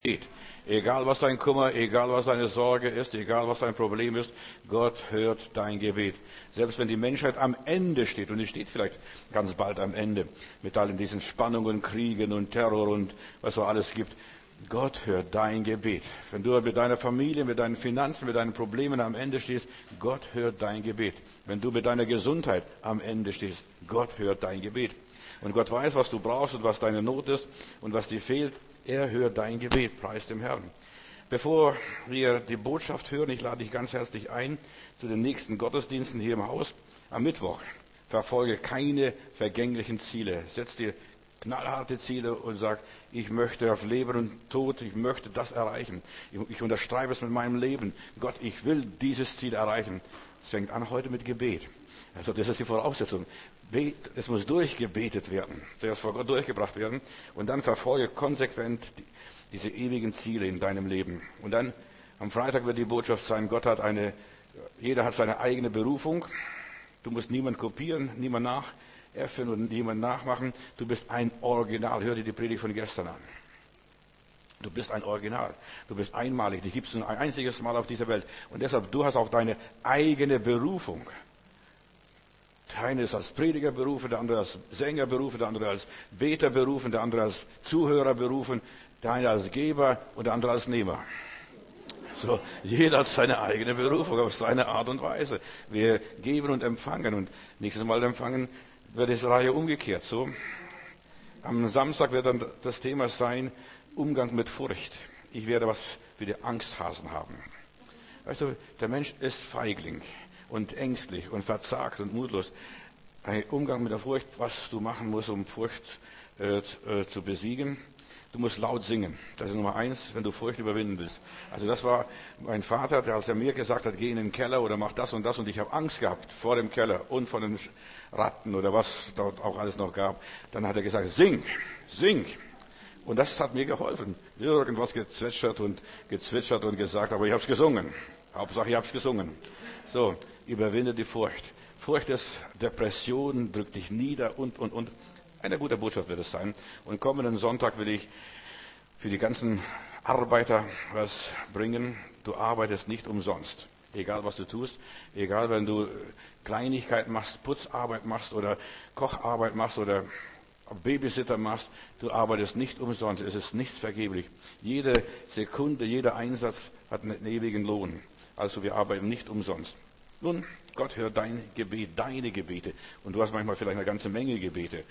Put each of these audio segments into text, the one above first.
Gebet. Egal was dein Kummer, egal was deine Sorge ist, egal was dein Problem ist, Gott hört dein Gebet. Selbst wenn die Menschheit am Ende steht, und sie steht vielleicht ganz bald am Ende, mit all diesen Spannungen, Kriegen und Terror und was so alles gibt, Gott hört dein Gebet. Wenn du mit deiner Familie, mit deinen Finanzen, mit deinen Problemen am Ende stehst, Gott hört dein Gebet. Wenn du mit deiner Gesundheit am Ende stehst, Gott hört dein Gebet. Und Gott weiß, was du brauchst und was deine Not ist und was dir fehlt. Er hört dein Gebet, preis dem Herrn. Bevor wir die Botschaft hören, ich lade dich ganz herzlich ein zu den nächsten Gottesdiensten hier im Haus. Am Mittwoch verfolge keine vergänglichen Ziele. Setz dir knallharte Ziele und sag, ich möchte auf Leben und Tod, ich möchte das erreichen. Ich unterstreiche es mit meinem Leben. Gott, ich will dieses Ziel erreichen. Es fängt an heute mit Gebet. Also das ist die Voraussetzung. Es muss durchgebetet werden, zuerst vor Gott durchgebracht werden und dann verfolge konsequent diese ewigen Ziele in deinem Leben. Und dann am Freitag wird die Botschaft sein, jeder hat seine eigene Berufung. Du musst niemand kopieren, niemand nachäffen und niemand nachmachen. Du bist ein Original. Hör dir die Predigt von gestern an. Du bist ein Original. Du bist einmalig. Dich gibst du ein einziges Mal auf dieser Welt. Und deshalb, du hast auch deine eigene Berufung. Der eine ist als Prediger berufen, der andere als Sänger berufen, der andere als Beter berufen, der andere als Zuhörer berufen, der eine als Geber und der andere als Nehmer. So, jeder hat seine eigene Berufung auf seine Art und Weise. Wir geben und empfangen und nächstes Mal empfangen wird es Reihe umgekehrt. So, am Samstag wird dann das Thema sein, Umgang mit Furcht. Ich werde was für die Angsthasen haben. Weißt du, der Mensch ist Feigling und ängstlich und verzagt und mutlos. Ein Umgang mit der Furcht, was du machen musst, um Furcht zu besiegen. Du musst laut singen. Das ist Nummer 1, wenn du Furcht überwinden willst. Also das war mein Vater, der als er mir gesagt hat, geh in den Keller oder mach das und das. Und ich habe Angst gehabt vor dem Keller und vor den Ratten oder was dort auch alles noch gab. Dann hat er gesagt, sing, sing. Und das hat mir geholfen. Irgendwas gezwitschert und gesagt, aber ich habe es gesungen. Hauptsache, ich habe es gesungen. So, überwinde die Furcht. Furcht ist Depression, drückt dich nieder und. Eine gute Botschaft wird es sein. Und kommenden Sonntag will ich für die ganzen Arbeiter was bringen. Du arbeitest nicht umsonst. Egal was du tust, egal wenn du Kleinigkeiten machst, Putzarbeit machst oder Kocharbeit machst oder Babysitter machst, du arbeitest nicht umsonst. Es ist nichts vergeblich. Jede Sekunde, jeder Einsatz hat einen ewigen Lohn. Also wir arbeiten nicht umsonst. Nun, Gott hört dein Gebet, deine Gebete. Und du hast manchmal vielleicht eine ganze Menge Gebete.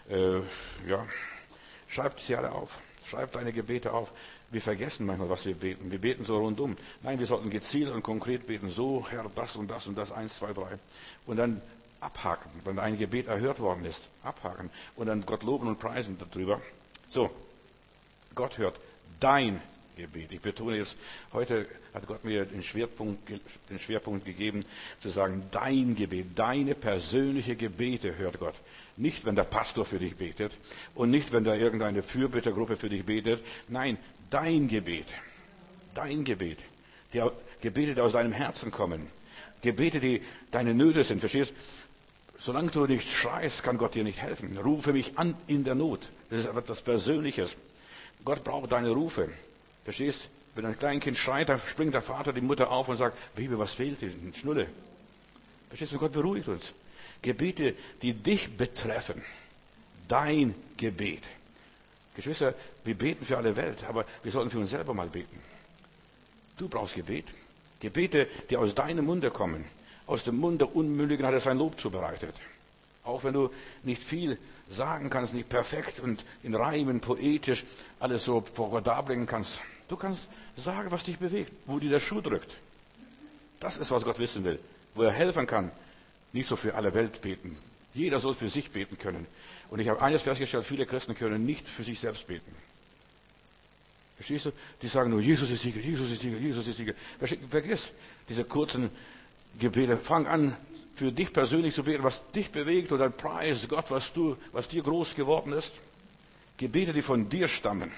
Schreib sie alle auf. Schreib deine Gebete auf. Wir vergessen manchmal, was wir beten. Wir beten so rundum. Nein, wir sollten gezielt und konkret beten. So, Herr, das und das und das, 1, 2, 3. Und dann abhaken, wenn ein Gebet erhört worden ist. Abhaken. Und dann Gott loben und preisen darüber. So, Gott hört dein Gebet. Ich betone jetzt, heute hat Gott mir den Schwerpunkt gegeben, zu sagen, dein Gebet, deine persönliche Gebete hört Gott. Nicht, wenn der Pastor für dich betet und nicht, wenn da irgendeine Fürbittergruppe für dich betet. Nein, dein Gebet. Dein Gebet. Die Gebete, die aus deinem Herzen kommen. Gebete, die deine Nöte sind. Verstehst? Solange du nicht schreist, kann Gott dir nicht helfen. Rufe mich an in der Not. Das ist etwas Persönliches. Gott braucht deine Rufe. Verstehst? Wenn ein Kleinkind schreit, dann springt der Vater, die Mutter auf und sagt, Baby, was fehlt dir? Schnulle. Verstehst du? Gott beruhigt uns. Gebete, die dich betreffen. Dein Gebet. Geschwister, wir beten für alle Welt, aber wir sollten für uns selber mal beten. Du brauchst Gebet. Gebete, die aus deinem Munde kommen. Aus dem Mund der Unmündigen hat er sein Lob zubereitet. Auch wenn du nicht viel sagen kannst, nicht perfekt und in Reimen, poetisch alles so vor Gott darbringen kannst. Du kannst sagen, was dich bewegt, wo dir der Schuh drückt. Das ist, was Gott wissen will. Wo er helfen kann. Nicht so für alle Welt beten. Jeder soll für sich beten können. Und ich habe eines festgestellt, viele Christen können nicht für sich selbst beten. Verstehst du? Die sagen nur, Jesus ist Sieger, Jesus ist Sieger, Jesus ist Sieger. Vergiss diese kurzen Gebete. Fang an, für dich persönlich zu beten, was dich bewegt, oder preis Gott, was dir groß geworden ist. Gebete, die von dir stammen.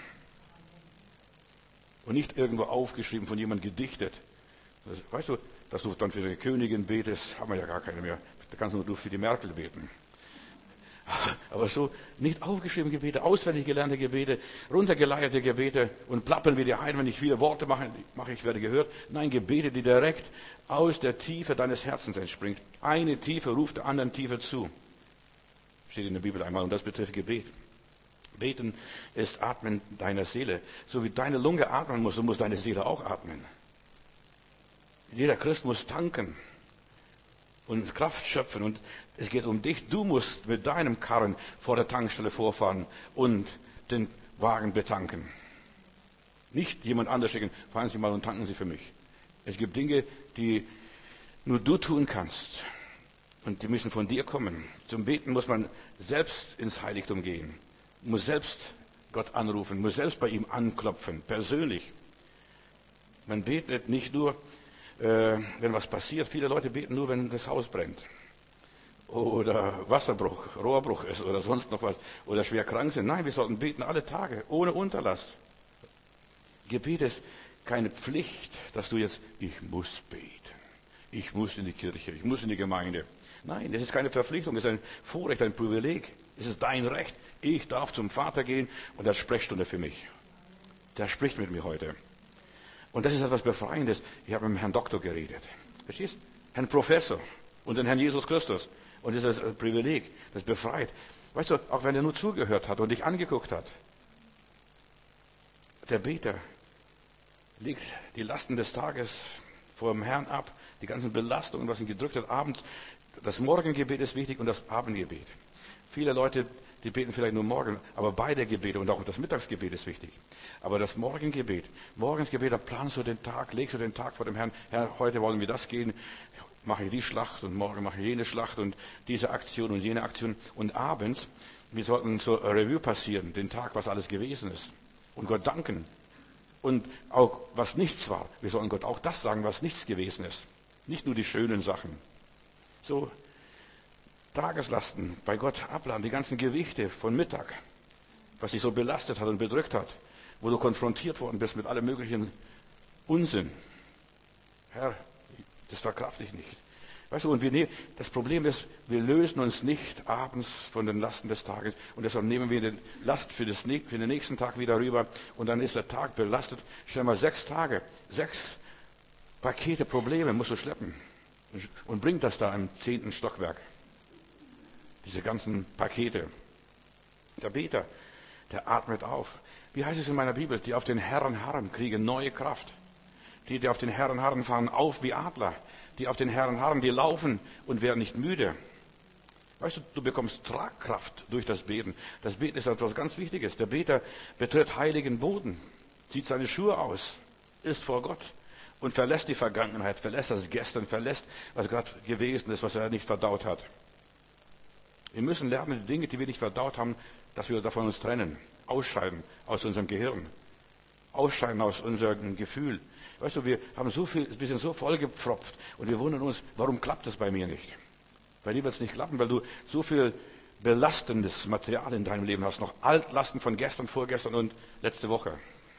Und nicht irgendwo aufgeschrieben, von jemandem gedichtet. Weißt du, dass du dann für die Königin betest, haben wir ja gar keine mehr. Da kannst nur du für die Merkel beten. Aber so nicht aufgeschriebene Gebete, auswendig gelernte Gebete, runtergeleierte Gebete und plappern wie die Heiden, wenn ich viele Worte mache, ich werde gehört. Nein, Gebete, die direkt aus der Tiefe deines Herzens entspringt. Eine Tiefe ruft der anderen Tiefe zu. Steht in der Bibel einmal und das betrifft Gebet. Beten ist Atmen deiner Seele. So wie deine Lunge atmen muss, so muss deine Seele auch atmen. Jeder Christ muss tanken und Kraft schöpfen und es geht um dich. Du musst mit deinem Karren vor der Tankstelle vorfahren und den Wagen betanken. Nicht jemand anders schicken, fahren Sie mal und tanken Sie für mich. Es gibt Dinge, die nur du tun kannst und die müssen von dir kommen. Zum Beten muss man selbst ins Heiligtum gehen, muss selbst Gott anrufen, muss selbst bei ihm anklopfen, persönlich. Man betet nicht nur, wenn was passiert. Viele Leute beten nur, wenn das Haus brennt. Oder Wasserbruch, Rohrbruch ist oder sonst noch was. Oder schwer krank sind. Nein, wir sollten beten alle Tage, ohne Unterlass. Gebet ist keine Pflicht, dass du jetzt, ich muss beten. Ich muss in die Kirche, ich muss in die Gemeinde. Nein, es ist keine Verpflichtung, es ist ein Vorrecht, ein Privileg. Es ist dein Recht. Ich darf zum Vater gehen und er hat Sprechstunde für mich. Der spricht mit mir heute. Und das ist etwas Befreiendes. Ich habe mit dem Herrn Doktor geredet. Verstehst? Herrn Professor und den Herrn Jesus Christus. Und das ist ein Privileg. Das befreit. Weißt du, auch wenn er nur zugehört hat und dich angeguckt hat. Der Beter legt die Lasten des Tages vor dem Herrn ab. Die ganzen Belastungen, was ihn gedrückt hat, abends. Das Morgengebet ist wichtig und das Abendgebet. Viele Leute, die beten vielleicht nur morgen, aber beide Gebete und auch das Mittagsgebet ist wichtig. Aber das Morgengebet, da planst du den Tag, legst du den Tag vor dem Herrn. Herr, heute wollen wir das gehen, mache ich die Schlacht und morgen mache ich jene Schlacht und diese Aktion und jene Aktion. Und abends, wir sollten so ein Review passieren, den Tag, was alles gewesen ist. Und Gott danken. Und auch was nichts war. Wir sollen Gott auch das sagen, was nichts gewesen ist. Nicht nur die schönen Sachen. So, Tageslasten bei Gott abladen, die ganzen Gewichte von Mittag, was dich so belastet hat und bedrückt hat, wo du konfrontiert worden bist mit allem möglichen Unsinn. Herr, das verkrafte ich nicht. Weißt du, und das Problem ist, wir lösen uns nicht abends von den Lasten des Tages und deshalb nehmen wir die Last für den nächsten Tag wieder rüber und dann ist der Tag belastet. Stell mal 6 Tage, 6 Pakete Probleme musst du schleppen und bring das da im 10. Stockwerk. Diese ganzen Pakete. Der Beter, der atmet auf. Wie heißt es in meiner Bibel? Die auf den Herrn harren, kriegen neue Kraft. Die auf den Herrn harren, fahren auf wie Adler. Die auf den Herrn harren, die laufen und werden nicht müde. Weißt du, du bekommst Tragkraft durch das Beten. Das Beten ist etwas ganz Wichtiges. Der Beter betritt heiligen Boden, zieht seine Schuhe aus, ist vor Gott und verlässt die Vergangenheit, verlässt das Gestern, verlässt, was gerade gewesen ist, was er nicht verdaut hat. Wir müssen lernen, die Dinge, die wir nicht verdaut haben, dass wir davon uns trennen. Ausscheiden aus unserem Gehirn. Ausscheiden aus unserem Gefühl. Weißt du, wir sind so vollgepfropft und wir wundern uns, warum klappt das bei mir nicht? Bei dir wird es nicht klappen, weil du so viel belastendes Material in deinem Leben hast. Noch Altlasten von gestern, vorgestern und letzte Woche.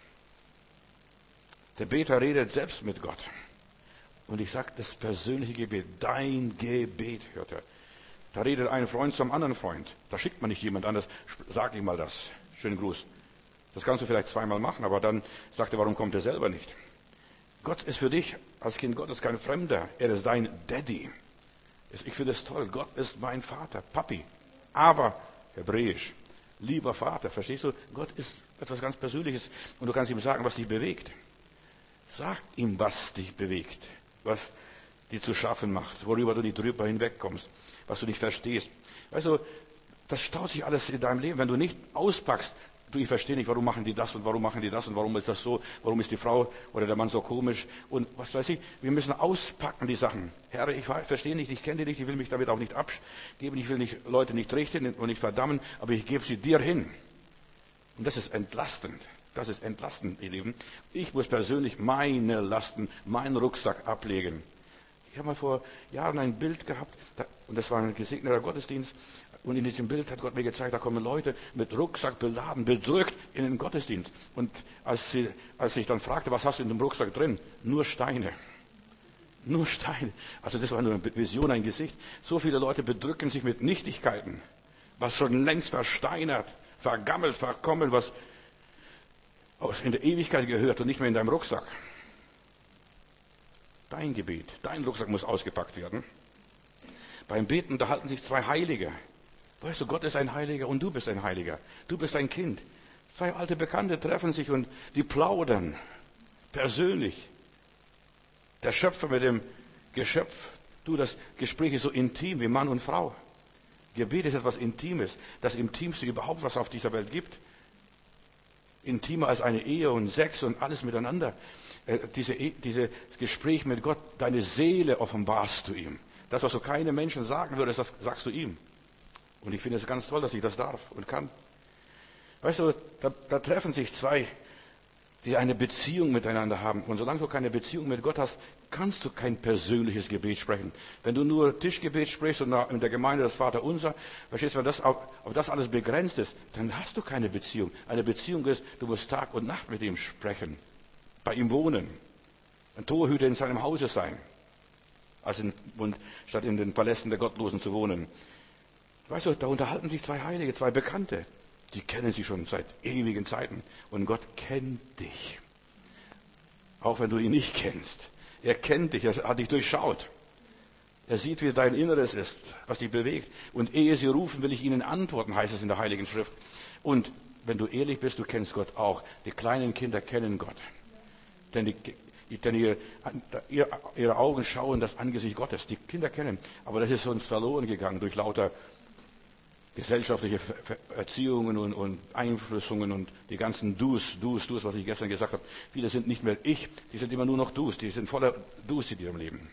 Der Beter redet selbst mit Gott. Und ich sage, das persönliche Gebet, dein Gebet, hört er. Da redet ein Freund zum anderen Freund. Da schickt man nicht jemand anders. Sag ihm mal das. Schönen Gruß. Das kannst du vielleicht 2-mal machen, aber dann sagt er, warum kommt er selber nicht? Gott ist für dich als Kind Gottes kein Fremder. Er ist dein Daddy. Ich finde es toll. Gott ist mein Vater, Papi. Aber, hebräisch, lieber Vater, verstehst du? Gott ist etwas ganz Persönliches und du kannst ihm sagen, was dich bewegt. Sag ihm, was dich bewegt, was dir zu schaffen macht, worüber du nicht drüber hinwegkommst, was du nicht verstehst. Weißt du, das staut sich alles in deinem Leben, wenn du nicht auspackst. Du, ich verstehe nicht, warum machen die das und warum machen die das und warum ist das so, warum ist die Frau oder der Mann so komisch und was weiß ich. Wir müssen auspacken die Sachen. Herr, ich verstehe nicht, ich kenne die nicht, ich will mich damit auch nicht abgeben, ich will Leute nicht richten und nicht verdammen, aber ich gebe sie dir hin. Und das ist entlastend. Das ist entlastend, ihr Lieben. Ich muss persönlich meine Lasten, meinen Rucksack ablegen. Ich habe mal vor Jahren ein Bild gehabt, und das war ein gesegneter Gottesdienst, und in diesem Bild hat Gott mir gezeigt, da kommen Leute mit Rucksack beladen, bedrückt in den Gottesdienst. Und als ich dann fragte, was hast du in dem Rucksack drin? Nur Steine. Nur Steine. Also das war nur eine Vision, ein Gesicht. So viele Leute bedrücken sich mit Nichtigkeiten. was schon längst versteinert, vergammelt, verkommen, was in der Ewigkeit gehört und nicht mehr in deinem Rucksack. Dein Gebet, dein Rucksack muss ausgepackt werden. Beim Beten unterhalten sich zwei Heilige. Weißt du, Gott ist ein Heiliger und du bist ein Heiliger. Du bist ein Kind. Zwei alte Bekannte treffen sich und die plaudern persönlich. Der Schöpfer mit dem Geschöpf. Du, das Gespräch ist so intim wie Mann und Frau. Gebet ist etwas Intimes. Das Intimste überhaupt, was es auf dieser Welt gibt. Intimer als eine Ehe und Sex und alles miteinander. Dieses Gespräch mit Gott, deine Seele offenbarst du ihm. Das, was du keine Menschen sagen würdest, das sagst du ihm. Und ich finde es ganz toll, dass ich das darf und kann. Weißt du, da treffen sich zwei, die eine Beziehung miteinander haben. Und solange du keine Beziehung mit Gott hast, kannst du kein persönliches Gebet sprechen. Wenn du nur Tischgebet sprichst und in der Gemeinde das Vaterunser, verstehst du, wenn das auf das alles begrenzt ist, dann hast du keine Beziehung. Eine Beziehung ist, du musst Tag und Nacht mit ihm sprechen, bei ihm wohnen, ein Torhüter in seinem Hause sein, statt in den Palästen der Gottlosen zu wohnen. Weißt du, da unterhalten sich zwei Heilige, zwei Bekannte. Die kennen sich schon seit ewigen Zeiten. Und Gott kennt dich. Auch wenn du ihn nicht kennst. Er kennt dich, er hat dich durchschaut. Er sieht, wie dein Inneres ist, was dich bewegt. Und ehe sie rufen, will ich ihnen antworten, heißt es in der Heiligen Schrift. Und wenn du ehrlich bist, du kennst Gott auch. Die kleinen Kinder kennen Gott. Denn ihre Augen schauen das Angesicht Gottes. Die Kinder kennen. Aber das ist uns verloren gegangen durch lauter gesellschaftliche Erziehungen und Einflüssungen und die ganzen Do's, was ich gestern gesagt habe. Viele sind nicht mehr ich, die sind immer nur noch Do's. Die sind voller Do's in ihrem Leben,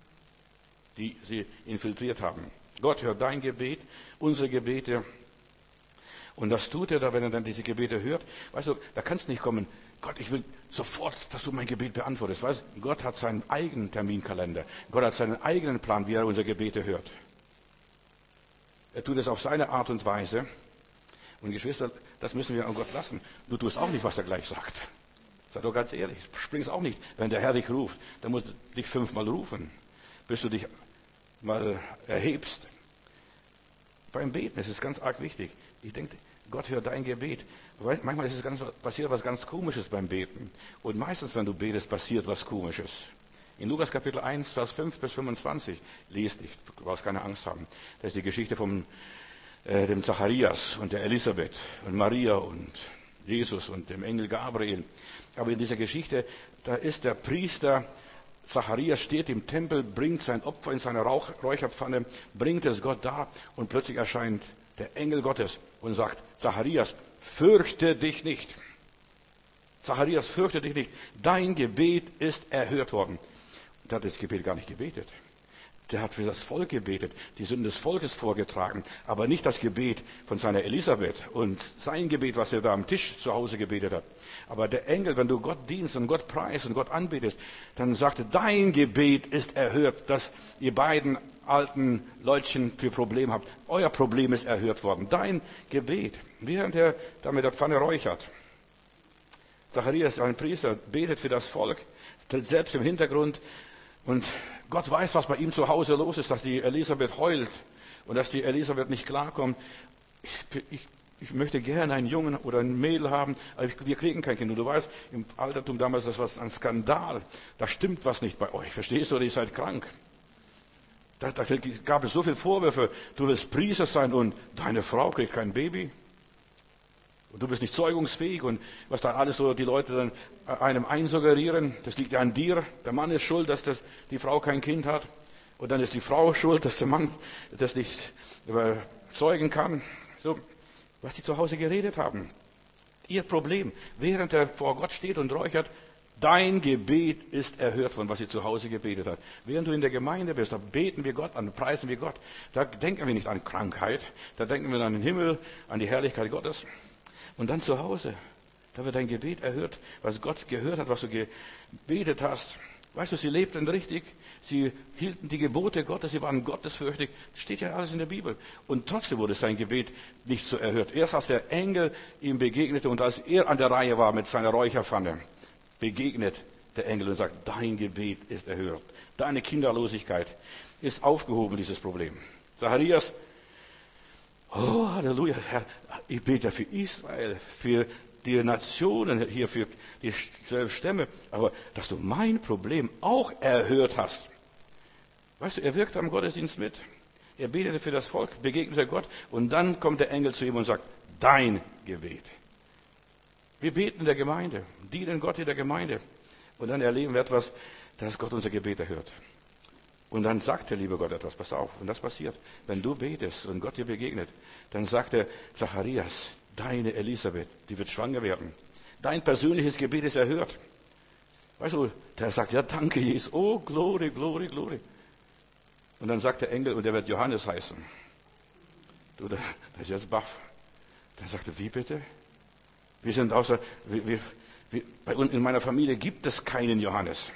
die sie infiltriert haben. Gott hört dein Gebet, unsere Gebete. Und das tut er da, wenn er dann diese Gebete hört. Weißt du, da kannst du nicht kommen, Gott, ich will sofort, dass du mein Gebet beantwortest. Weißt du, Gott hat seinen eigenen Terminkalender. Gott hat seinen eigenen Plan, wie er unsere Gebete hört. Er tut es auf seine Art und Weise. Und Geschwister, das müssen wir an Gott lassen. Du tust auch nicht, was er gleich sagt. Sei doch ganz ehrlich, springst auch nicht. Wenn der Herr dich ruft, dann musst du dich 5-mal rufen, bis du dich mal erhebst. Beim Beten ist es ganz arg wichtig. Ich denke, Gott hört dein Gebet. Manchmal ist es passiert was ganz Komisches beim Beten. Und meistens, wenn du betest, passiert was Komisches. In Lukas Kapitel 1, Vers 5 bis 25, liest nicht, du brauchst keine Angst haben. Das ist die Geschichte von dem Zacharias und der Elisabeth und Maria und Jesus und dem Engel Gabriel. Aber in dieser Geschichte, da ist der Priester Zacharias, steht im Tempel, bringt sein Opfer in seine Räucherpfanne, bringt es Gott dar und plötzlich erscheint der Engel Gottes und sagt, Zacharias, fürchte dich nicht. Zacharias, fürchte dich nicht. Dein Gebet ist erhört worden. Der hat das Gebet gar nicht gebetet. Der hat für das Volk gebetet, die Sünden des Volkes vorgetragen, aber nicht das Gebet von seiner Elisabeth und sein Gebet, was er da am Tisch zu Hause gebetet hat. Aber der Engel, wenn du Gott dienst und Gott preist und Gott anbetest, dann sagte, dein Gebet ist erhört, dass ihr beiden alten Leutchen für Probleme habt. Euer Problem ist erhört worden. Dein Gebet, während er da mit der Pfanne räuchert. Zacharias, ein Priester, betet für das Volk, tritt selbst im Hintergrund. Und Gott weiß, was bei ihm zu Hause los ist, dass die Elisabeth heult und dass die Elisabeth nicht klarkommt. Ich möchte gerne einen Jungen oder ein Mädel haben, aber wir kriegen kein Kind. Und du weißt, im Altertum damals, das war ein Skandal. Da stimmt was nicht bei euch. Verstehst du, ihr seid krank. Da gab es so viele Vorwürfe. Du willst Priester sein und deine Frau kriegt kein Baby. Und du bist nicht zeugungsfähig und was dann alles so die Leute dann einem einsuggerieren, das liegt ja an dir. Der Mann ist schuld, dass die Frau kein Kind hat. Und dann ist die Frau schuld, dass der Mann das nicht zeugen kann. So, was die zu Hause geredet haben. Ihr Problem. Während er vor Gott steht und räuchert, dein Gebet ist erhört von was sie zu Hause gebetet hat. Während du in der Gemeinde bist, da beten wir Gott an, preisen wir Gott. Da denken wir nicht an Krankheit, da denken wir an den Himmel, an die Herrlichkeit Gottes. Und dann zu Hause, da wird dein Gebet erhört, was Gott gehört hat, was du gebetet hast. Weißt du, sie lebten richtig, sie hielten die Gebote Gottes, sie waren gottesfürchtig. Das steht ja alles in der Bibel. Und trotzdem wurde sein Gebet nicht so erhört. Erst als der Engel ihm begegnete und als er an der Reihe war mit seiner Räucherpfanne, begegnet der Engel und sagt, dein Gebet ist erhört. Deine Kinderlosigkeit ist aufgehoben, dieses Problem. Zacharias, Oh, Halleluja, Herr, ich bete für Israel, für die Nationen hier, für die 12 Stämme, aber dass du mein Problem auch erhört hast. Weißt du, er wirkt am Gottesdienst mit. Er betete für das Volk, begegnete Gott und dann kommt der Engel zu ihm und sagt, dein Gebet. Wir beten in der Gemeinde, dienen Gott in der Gemeinde und dann erleben wir etwas, dass Gott unser Gebet erhört. Und dann sagt der liebe Gott etwas, pass auf, und das passiert. Wenn du betest und Gott dir begegnet, dann sagt der Zacharias, deine Elisabeth, die wird schwanger werden. Dein persönliches Gebet ist erhört. Weißt du, der sagt, ja danke Jesus, oh Glory, Glory, Glory. Und dann sagt der Engel, und der wird Johannes heißen. Du, der ist jetzt baff. Dann sagt er, wie bitte? Wir sind bei uns in meiner Familie gibt es keinen Johannes.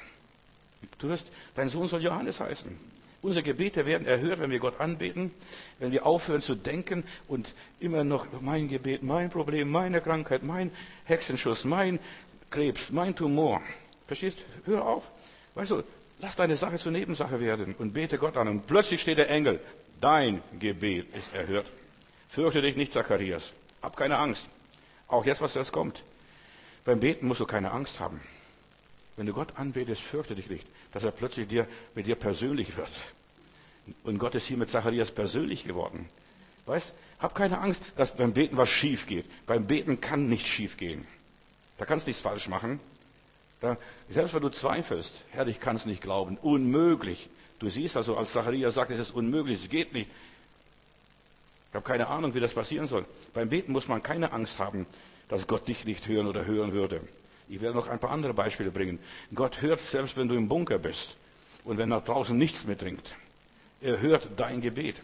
Dein Sohn soll Johannes heißen. Unsere Gebete werden erhört, wenn wir Gott anbeten, wenn wir aufhören zu denken und immer noch mein Gebet, mein Problem, meine Krankheit, mein Hexenschuss, mein Krebs, mein Tumor. Verstehst? Hör auf. Weißt du, lass deine Sache zur Nebensache werden und bete Gott an. Und plötzlich steht der Engel, dein Gebet ist erhört. Fürchte dich nicht, Zacharias. Hab keine Angst. Auch jetzt, was jetzt kommt. Beim Beten musst du keine Angst haben. Wenn du Gott anbetest, fürchte dich nicht, dass er plötzlich mit dir persönlich wird. Und Gott ist hier mit Zacharias persönlich geworden. Weißt, hab keine Angst, dass beim Beten was schief geht. Beim Beten kann nichts schief gehen. Da kannst du nichts falsch machen. Selbst wenn du zweifelst, Herr, ich kann es nicht glauben, unmöglich. Du siehst also, als Zacharias sagt, es ist unmöglich, es geht nicht. Ich habe keine Ahnung, wie das passieren soll. Beim Beten muss man keine Angst haben, dass Gott dich nicht hören oder hören würde. Ich werde noch ein paar andere Beispiele bringen. Gott hört selbst, wenn du im Bunker bist und wenn nach draußen nichts mehr dringt. Er hört dein Gebet.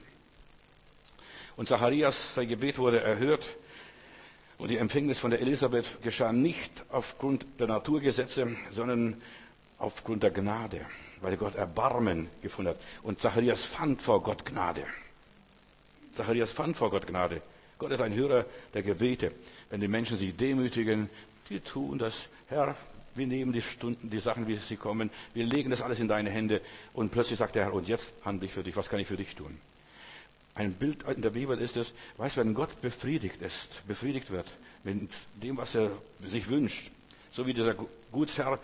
Und Zacharias, sein Gebet wurde erhört. Und die Empfängnis von der Elisabeth geschah nicht aufgrund der Naturgesetze, sondern aufgrund der Gnade, weil Gott Erbarmen gefunden hat. Und Zacharias fand vor Gott Gnade. Zacharias fand vor Gott Gnade. Gott ist ein Hörer der Gebete. Wenn die Menschen sich demütigen, die tun das. Herr, wir nehmen die Stunden, die Sachen, wie sie kommen. Wir legen das alles in deine Hände. Und plötzlich sagt der Herr, und jetzt handle ich für dich. Was kann ich für dich tun? Ein Bild in der Bibel ist es, weißt du, wenn Gott befriedigt wird mit dem, was er sich wünscht. So wie dieser Gutsherr,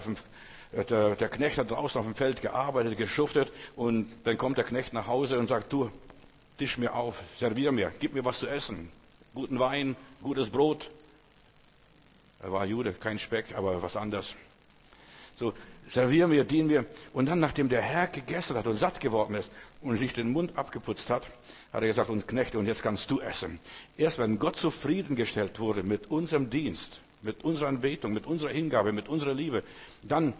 der Knecht hat draußen auf dem Feld gearbeitet, geschuftet und dann kommt der Knecht nach Hause und sagt, du, tisch mir auf, servier mir, gib mir was zu essen. Guten Wein, gutes Brot. Er war Jude, kein Speck, aber was anderes. So, servier mir, dien mir. Und dann, nachdem der Herr gegessen hat und satt geworden ist und sich den Mund abgeputzt hat, hat er gesagt, und Knechte, und jetzt kannst du essen. Erst wenn Gott zufriedengestellt wurde mit unserem Dienst, mit unserer Anbetung, mit unserer Hingabe, mit unserer Liebe, dann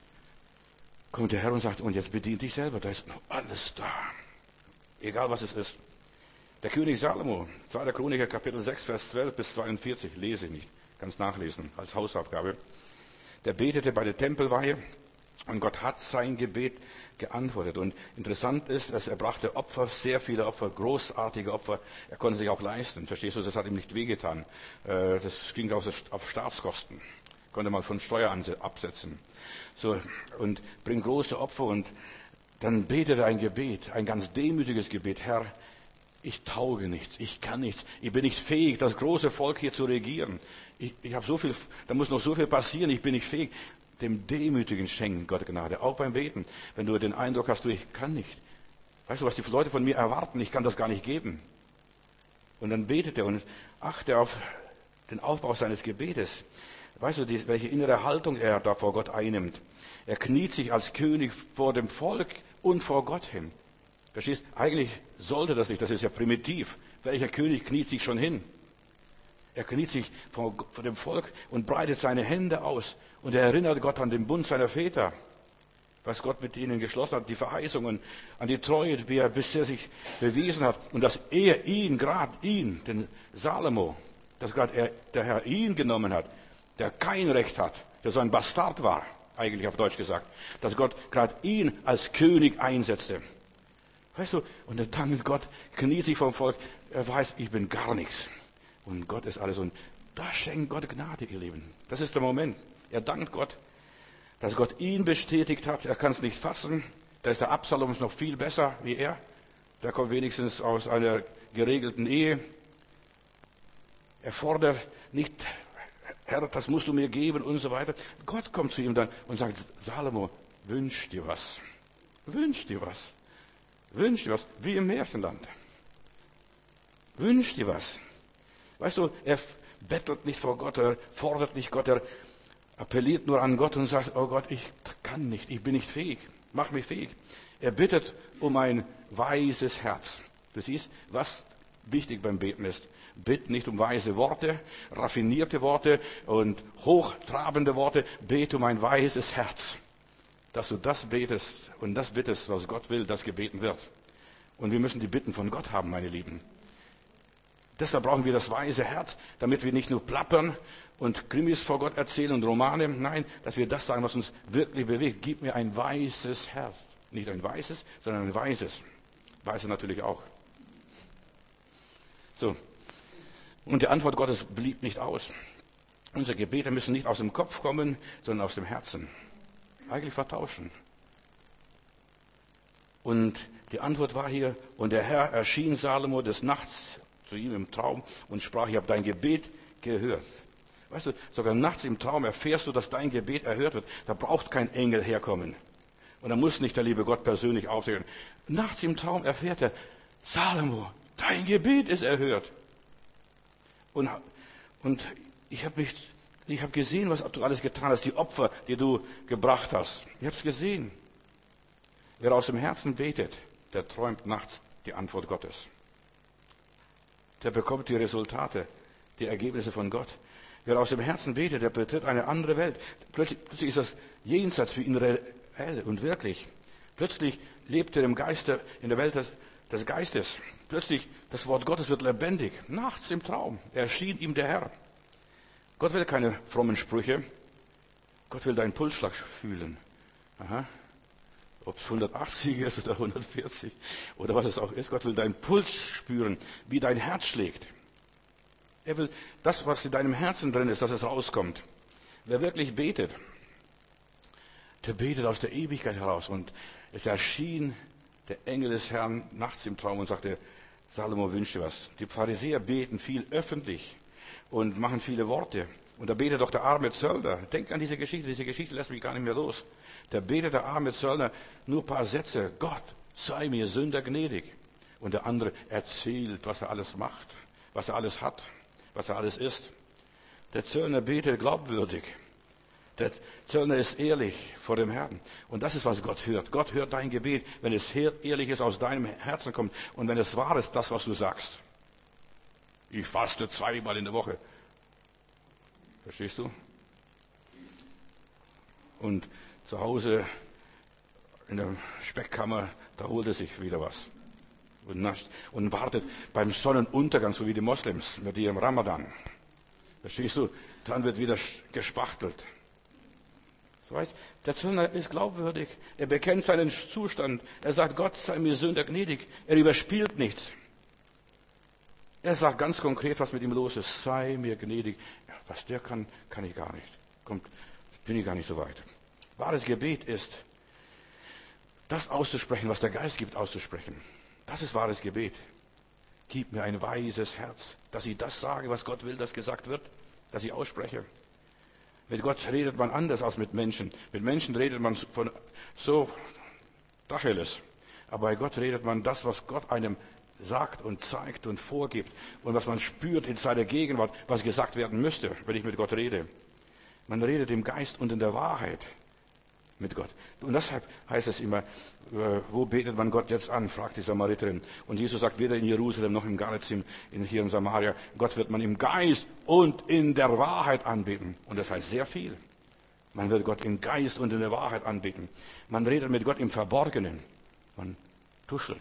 kommt der Herr und sagt, und jetzt bedient dich selber, da ist noch alles da. Egal was es ist. Der König Salomo, 2. Chroniker, Kapitel 6, Vers 12 bis 42, lese ich nicht, kannst nachlesen, als Hausaufgabe. Der betete bei der Tempelweihe und Gott hat sein Gebet geantwortet. Und interessant ist, dass er brachte Opfer, sehr viele Opfer, großartige Opfer. Er konnte sich auch leisten. Verstehst du, das hat ihm nicht wehgetan. Das ging auf Staatskosten. Konnte mal von Steuer absetzen. So, und bringt große Opfer und dann betet er ein Gebet, ein ganz demütiges Gebet. Herr, ich tauge nichts, ich kann nichts, ich bin nicht fähig, das große Volk hier zu regieren. Ich habe so viel, da muss noch so viel passieren, ich bin nicht fähig. Dem Demütigen schenken Gott Gnade, auch beim Beten. Wenn du den Eindruck hast, ich kann nicht. Weißt du, was die Leute von mir erwarten, ich kann das gar nicht geben. Und dann betet er und achte auf den Aufbau seines Gebetes. Weißt du, welche innere Haltung er da vor Gott einnimmt. Er kniet sich als König vor dem Volk und vor Gott hin. Verstehst? Eigentlich sollte das nicht, das ist ja primitiv. Welcher König kniet sich schon hin? Er kniet sich vor dem Volk und breitet seine Hände aus. Und er erinnert Gott an den Bund seiner Väter, was Gott mit ihnen geschlossen hat, die Verheißungen, an die Treue, wie er bisher sich bewiesen hat. Und dass er den Salomo, dass gerade der Herr ihn genommen hat, der kein Recht hat, der so ein Bastard war, eigentlich auf Deutsch gesagt, dass Gott gerade ihn als König einsetzte. Weißt du, und dann dankt Gott, kniet sich vom Volk, er weiß, ich bin gar nichts. Und Gott ist alles. Und da schenkt Gott Gnade, ihr Lieben. Das ist der Moment. Er dankt Gott, dass Gott ihn bestätigt hat. Er kann es nicht fassen. Da ist der Absalom noch viel besser wie er. Der kommt wenigstens aus einer geregelten Ehe. Er fordert nicht, Herr, das musst du mir geben und so weiter. Gott kommt zu ihm dann und sagt, Salomo, wünsch dir was. Wünsch dir was. Wünsch dir was. Wie im Märchenland. Wünsch dir was. Weißt du, er bettelt nicht vor Gott, er fordert nicht Gott, er appelliert nur an Gott und sagt, oh Gott, ich kann nicht, ich bin nicht fähig. Mach mich fähig. Er bittet um ein weises Herz. Du siehst, was wichtig beim Beten ist. Bitt nicht um weise Worte, raffinierte Worte und hochtrabende Worte. Bete um ein weises Herz. Dass du das betest und das bittest, was Gott will, das gebeten wird. Und wir müssen die Bitten von Gott haben, meine Lieben. Deshalb brauchen wir das weise Herz, damit wir nicht nur plappern und Krimis vor Gott erzählen und Romane. Nein, dass wir das sagen, was uns wirklich bewegt. Gib mir ein weises Herz. Nicht ein weißes, sondern ein weises. Weiße natürlich auch. So. Und die Antwort Gottes blieb nicht aus. Unsere Gebete müssen nicht aus dem Kopf kommen, sondern aus dem Herzen. Eigentlich vertauschen. Und die Antwort war hier, und der Herr erschien Salomo des Nachts zu ihm im Traum und sprach, ich habe dein Gebet gehört. Weißt du, sogar nachts im Traum erfährst du, dass dein Gebet erhört wird. Da braucht kein Engel herkommen. Und da muss nicht der liebe Gott persönlich auftreten. Nachts im Traum erfährt er, Salomo, dein Gebet ist erhört. Und ich habe gesehen, was du alles getan hast, die Opfer, die du gebracht hast. Ich habe es gesehen. Wer aus dem Herzen betet, der träumt nachts die Antwort Gottes. Der bekommt die Resultate, die Ergebnisse von Gott. Wer aus dem Herzen betet, der betritt eine andere Welt. Plötzlich ist das jenseits für ihn reell und wirklich. Plötzlich lebt er im Geiste, in der Welt des Geistes. Plötzlich, das Wort Gottes wird lebendig. Nachts im Traum erschien ihm der Herr. Gott will keine frommen Sprüche. Gott will deinen Pulsschlag fühlen. Aha. Ob es 180 ist oder 140 oder was es auch ist. Gott will deinen Puls spüren, wie dein Herz schlägt. Er will das, was in deinem Herzen drin ist, dass es rauskommt. Wer wirklich betet, der betet aus der Ewigkeit heraus. Und es erschien der Engel des Herrn nachts im Traum und sagte, Salomo wünscht dir was. Die Pharisäer beten viel öffentlich und machen viele Worte. Und da betet doch der arme Zöllner. Denk an diese Geschichte lässt mich gar nicht mehr los. Da betet der arme Zöllner nur ein paar Sätze. Gott, sei mir Sünder gnädig. Und der andere erzählt, was er alles macht, was er alles hat, was er alles ist. Der Zöllner betet glaubwürdig. Der Zöllner ist ehrlich vor dem Herrn. Und das ist, was Gott hört. Gott hört dein Gebet, wenn es ehrlich ist, aus deinem Herzen kommt. Und wenn es wahr ist, das, was du sagst. Ich faste 2-mal in der Woche. Verstehst du? Und zu Hause in der Speckkammer, da holt er sich wieder was. Und nascht und wartet beim Sonnenuntergang, so wie die Moslems mit ihrem Ramadan. Verstehst du? Dann wird wieder gespachtelt. So heißt, der Zöllner ist glaubwürdig. Er bekennt seinen Zustand. Er sagt, Gott sei mir Sünder gnädig. Er überspielt nichts. Er sagt ganz konkret, was mit ihm los ist. Sei mir gnädig. Ja, was der kann, kann ich gar nicht. Bin ich gar nicht so weit. Wahres Gebet ist, das auszusprechen, was der Geist gibt, auszusprechen. Das ist wahres Gebet. Gib mir ein weises Herz, dass ich das sage, was Gott will, dass gesagt wird, dass ich ausspreche. Mit Gott redet man anders als mit Menschen. Mit Menschen redet man von so Tacheles. Aber bei Gott redet man das, was Gott einem sagt und zeigt und vorgibt. Und was man spürt in seiner Gegenwart, was gesagt werden müsste, wenn ich mit Gott rede. Man redet im Geist und in der Wahrheit mit Gott. Und deshalb heißt es immer, wo betet man Gott jetzt an, fragt die Samariterin. Und Jesus sagt, weder in Jerusalem noch im Garizim, hier in Samaria, Gott wird man im Geist und in der Wahrheit anbeten. Und das heißt sehr viel. Man wird Gott im Geist und in der Wahrheit anbeten. Man redet mit Gott im Verborgenen. Man tuschelt.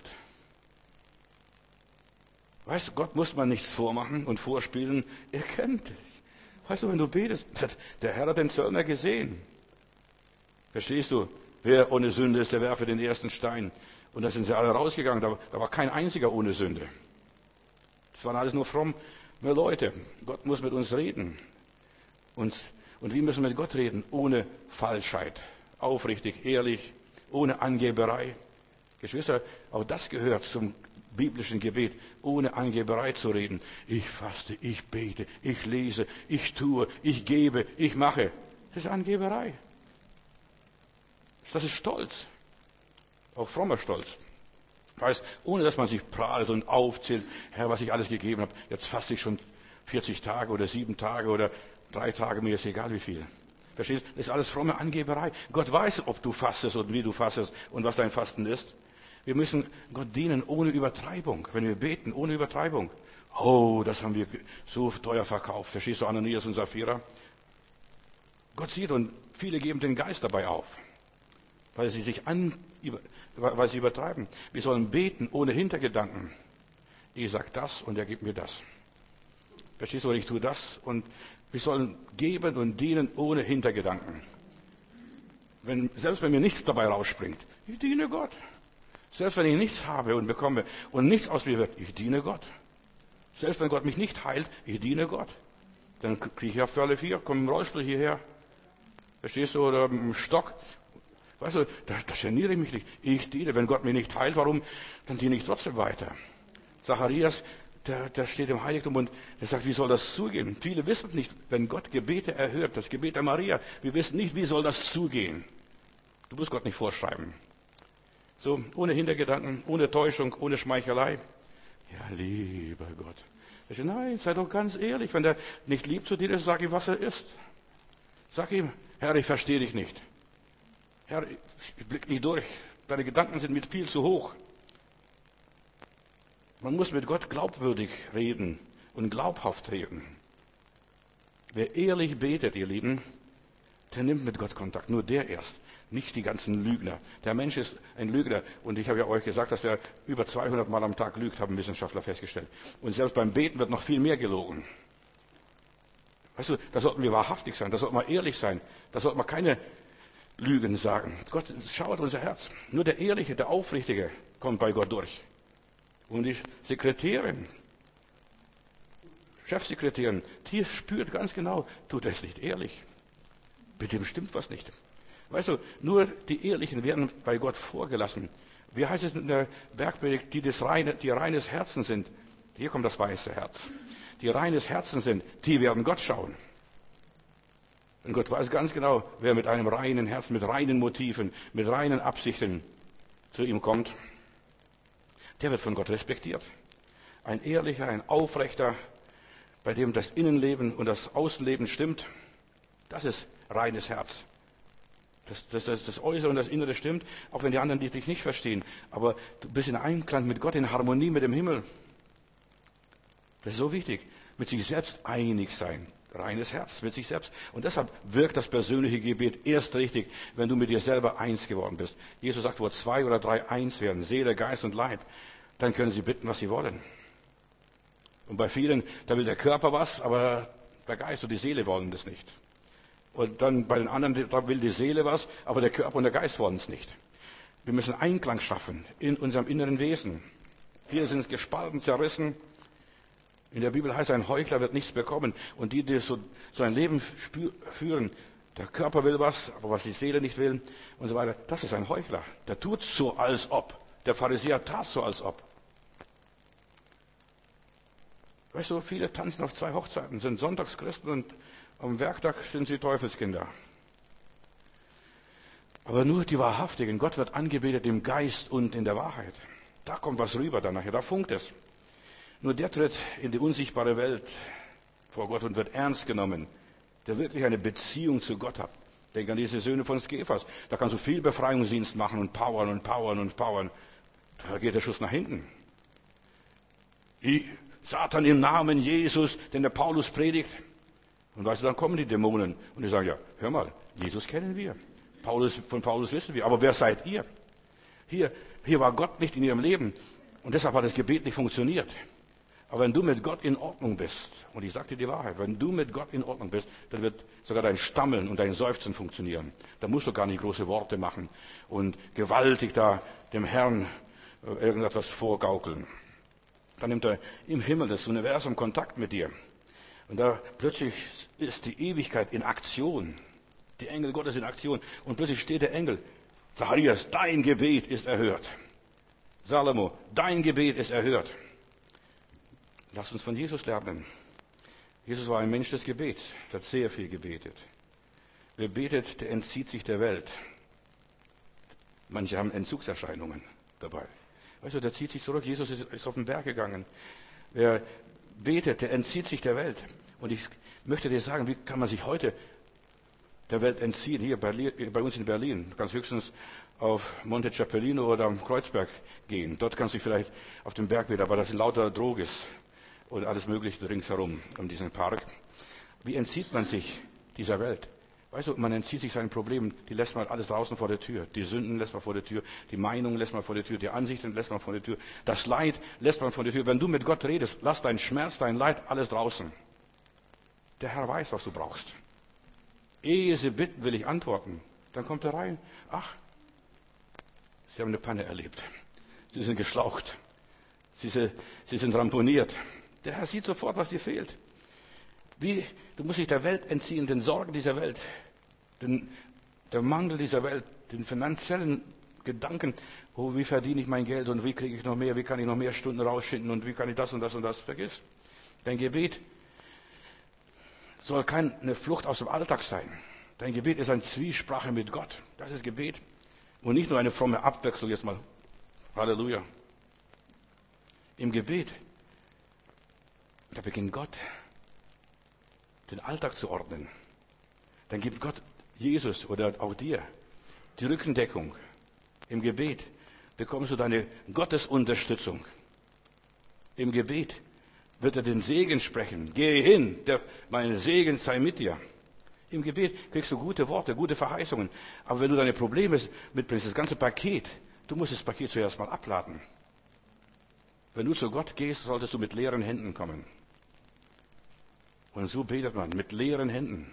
Weißt du, Gott muss man nichts vormachen und vorspielen. Er kennt dich. Weißt du, wenn du betest, der Herr hat den Zöllner gesehen. Verstehst du? Wer ohne Sünde ist, der werfe den ersten Stein. Und da sind sie alle rausgegangen. Da war kein einziger ohne Sünde. Das waren alles nur fromme Leute. Gott muss mit uns reden. Und wie müssen wir mit Gott reden? Ohne Falschheit. Aufrichtig, ehrlich, ohne Angeberei. Geschwister, auch das gehört zum biblischen Gebet, ohne Angeberei zu reden. Ich faste, ich bete, ich lese, ich tue, ich gebe, ich mache. Das ist Angeberei. Das ist Stolz. Auch frommer Stolz. Weißt, ohne dass man sich prahlt und aufzählt, Herr, was ich alles gegeben habe, jetzt faste ich schon 40 Tage oder 7 Tage oder 3 Tage, mir ist egal wie viel. Verstehst du? Das ist alles fromme Angeberei. Gott weiß, ob du fastest und wie du fastest und was dein Fasten ist. Wir müssen Gott dienen ohne Übertreibung. Wenn wir beten, ohne Übertreibung. Oh, das haben wir so teuer verkauft. Verstehst du, Ananias und Sapphira? Gott sieht und viele geben den Geist dabei auf. Weil sie übertreiben. Wir sollen beten ohne Hintergedanken. Ich sag das und er gibt mir das. Verstehst du, ich tue das und wir sollen geben und dienen ohne Hintergedanken. Selbst wenn mir nichts dabei rausspringt, ich diene Gott. Selbst wenn ich nichts habe und bekomme und nichts aus mir wird, ich diene Gott. Selbst wenn Gott mich nicht heilt, ich diene Gott. Dann kriege ich auf alle 4, komme im Rollstuhl hierher. Verstehst du, oder im Stock. Weißt du, da geniere ich mich nicht. Ich diene. Wenn Gott mich nicht heilt, warum? Dann diene ich trotzdem weiter. Zacharias, der steht im Heiligtum und der sagt, wie soll das zugehen? Viele wissen nicht, wenn Gott Gebete erhört, das Gebet der Maria, wir wissen nicht, wie soll das zugehen. Du musst Gott nicht vorschreiben. So, ohne Hintergedanken, ohne Täuschung, ohne Schmeichelei. Ja, lieber Gott. Ich sage, nein, sei doch ganz ehrlich. Wenn der nicht lieb zu dir ist, sag ihm, was er ist. Sag ihm, Herr, ich verstehe dich nicht. Herr, ich blicke nicht durch. Deine Gedanken sind mir viel zu hoch. Man muss mit Gott glaubwürdig reden und glaubhaft reden. Wer ehrlich betet, ihr Lieben, der nimmt mit Gott Kontakt. Nur der erst, nicht die ganzen Lügner. Der Mensch ist ein Lügner. Und ich habe ja euch gesagt, dass er über 200 Mal am Tag lügt, haben Wissenschaftler festgestellt. Und selbst beim Beten wird noch viel mehr gelogen. Weißt du, da sollten wir wahrhaftig sein, da sollten wir ehrlich sein, da sollten wir keine Lügen sagen. Gott schaut unser Herz. Nur der Ehrliche, der Aufrichtige kommt bei Gott durch. Und die Sekretärin, Chefsekretärin, die spürt ganz genau, tut es nicht ehrlich. Mit dem stimmt was nicht. Weißt du, nur die Ehrlichen werden bei Gott vorgelassen. Wie heißt es in der Bergpredigt, die reines Herzen sind? Hier kommt das weiße Herz. Die reines Herzen sind, die werden Gott schauen. Und Gott weiß ganz genau, wer mit einem reinen Herzen, mit reinen Motiven, mit reinen Absichten zu ihm kommt. Der wird von Gott respektiert. Ein ehrlicher, ein aufrechter, bei dem das Innenleben und das Außenleben stimmt. Das ist reines Herz. Das Äußere und das Innere stimmt, auch wenn die anderen dich nicht verstehen. Aber du bist in Einklang mit Gott, in Harmonie mit dem Himmel. Das ist so wichtig. Mit sich selbst einig sein. Reines Herz mit sich selbst. Und deshalb wirkt das persönliche Gebet erst richtig, wenn du mit dir selber eins geworden bist. Jesus sagt, wo 2 oder 3 eins werden, Seele, Geist und Leib, dann können sie bitten, was sie wollen. Und bei vielen, da will der Körper was, aber der Geist und die Seele wollen das nicht. Und dann bei den anderen, da will die Seele was, aber der Körper und der Geist wollen es nicht. Wir müssen Einklang schaffen in unserem inneren Wesen. Viele sind gespalten, zerrissen. In der Bibel heißt, ein Heuchler wird nichts bekommen. Und die so ein Leben führen, der Körper will was, aber was die Seele nicht will und so weiter, das ist ein Heuchler. Der tut so, als ob. Der Pharisäer tat so, als ob. Weißt du, viele tanzen auf 2 Hochzeiten, sind Sonntagschristen und am Werktag sind sie Teufelskinder. Aber nur die Wahrhaftigen. Gott wird angebetet im Geist und in der Wahrheit. Da kommt was rüber dann nachher, da funkt es. Nur der tritt in die unsichtbare Welt vor Gott und wird ernst genommen, der wirklich eine Beziehung zu Gott hat. Denk an diese Söhne von Skephas. Da kannst du viel Befreiungsdienst machen und powern und powern und powern. Da geht der Schuss nach hinten. Satan im Namen Jesus, den der Paulus predigt. Und weißt du, dann kommen die Dämonen und die sagen, ja, hör mal, Jesus kennen wir. Von Paulus wissen wir. Aber wer seid ihr? Hier war Gott nicht in ihrem Leben. Und deshalb hat das Gebet nicht funktioniert. Aber wenn du mit Gott in Ordnung bist, und ich sage dir die Wahrheit, wenn du mit Gott in Ordnung bist, dann wird sogar dein Stammeln und dein Seufzen funktionieren. Da musst du gar nicht große Worte machen und gewaltig da dem Herrn irgendetwas vorgaukeln. Dann nimmt er im Himmel das Universum Kontakt mit dir. Und da plötzlich ist die Ewigkeit in Aktion. Die Engel Gottes in Aktion. Und plötzlich steht der Engel, Zacharias, dein Gebet ist erhört. Salomo, dein Gebet ist erhört. Lass uns von Jesus lernen. Jesus war ein Mensch des Gebets, der hat sehr viel gebetet. Wer betet, der entzieht sich der Welt. Manche haben Entzugserscheinungen dabei. Weißt du, der zieht sich zurück. Jesus ist auf den Berg gegangen. Wer betet, der entzieht sich der Welt. Und ich möchte dir sagen, wie kann man sich heute der Welt entziehen? Hier bei uns in Berlin. Du kannst höchstens auf Monte Cepellino oder am Kreuzberg gehen. Dort kannst du vielleicht auf dem Berg wieder, aber das sind lauter Droges und alles Mögliche ringsherum um diesen Park. Wie entzieht man sich dieser Welt? Weißt du, man entzieht sich seinen Problemen, die lässt man alles draußen vor der Tür. Die Sünden lässt man vor der Tür, die Meinungen lässt man vor der Tür, die Ansichten lässt man vor der Tür, das Leid lässt man vor der Tür. Wenn du mit Gott redest, lass deinen Schmerz, dein Leid, alles draußen. Der Herr weiß, was du brauchst. Ehe sie bitten, will ich antworten. Dann kommt er rein. Ach, sie haben eine Panne erlebt. Sie sind geschlaucht. Sie sind ramponiert. Der Herr sieht sofort, was dir fehlt. Du musst dich der Welt entziehen, den Sorgen dieser Welt, der Mangel dieser Welt, den finanziellen Gedanken, wie verdiene ich mein Geld und wie kriege ich noch mehr, wie kann ich noch mehr Stunden rausschinden und wie kann ich das und das und das, vergiss. Dein Gebet soll keine Flucht aus dem Alltag sein. Dein Gebet ist eine Zwiesprache mit Gott. Das ist Gebet. Und nicht nur eine fromme Abwechslung, jetzt mal Halleluja. Im Gebet, da beginnt Gott den Alltag zu ordnen. Dann gibt Gott Jesus oder auch dir die Rückendeckung. Im Gebet bekommst du deine Gottesunterstützung. Im Gebet wird er den Segen sprechen. Gehe hin, mein Segen sei mit dir. Im Gebet kriegst du gute Worte, gute Verheißungen. Aber wenn du deine Probleme mitbringst, das ganze Paket, du musst das Paket zuerst mal abladen. Wenn du zu Gott gehst, solltest du mit leeren Händen kommen. Und so betet man, mit leeren Händen.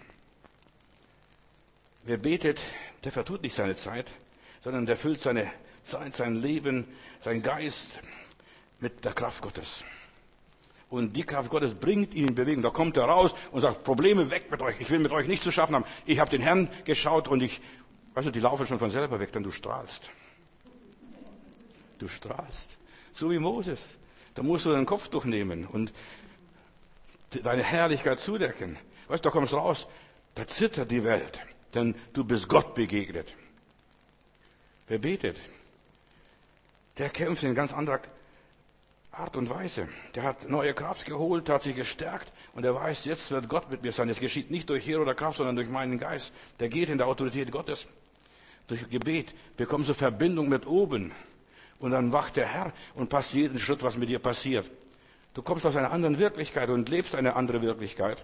Wer betet, der vertut nicht seine Zeit, sondern der füllt seine Zeit, sein Leben, sein Geist mit der Kraft Gottes. Und die Kraft Gottes bringt ihn in Bewegung. Da kommt er raus und sagt, Probleme weg mit euch. Ich will mit euch nichts zu schaffen haben. Ich habe den Herrn geschaut und weißt du, die laufen schon von selber weg, denn du strahlst. Du strahlst. So wie Moses. Da musst du dein Kopftuch nehmen und deine Herrlichkeit zudecken. Weißt du, da kommst du raus, da zittert die Welt, denn du bist Gott begegnet. Wer betet, der kämpft in ganz anderer Art und Weise. Der hat neue Kraft geholt, hat sich gestärkt und er weiß, jetzt wird Gott mit mir sein. Es geschieht nicht durch Heer oder Kraft, sondern durch meinen Geist. Der geht in der Autorität Gottes. Durch Gebet bekommst du Verbindung mit oben. Und dann wacht der Herr und passt jeden Schritt, was mit dir passiert. Du kommst aus einer anderen Wirklichkeit und lebst eine andere Wirklichkeit.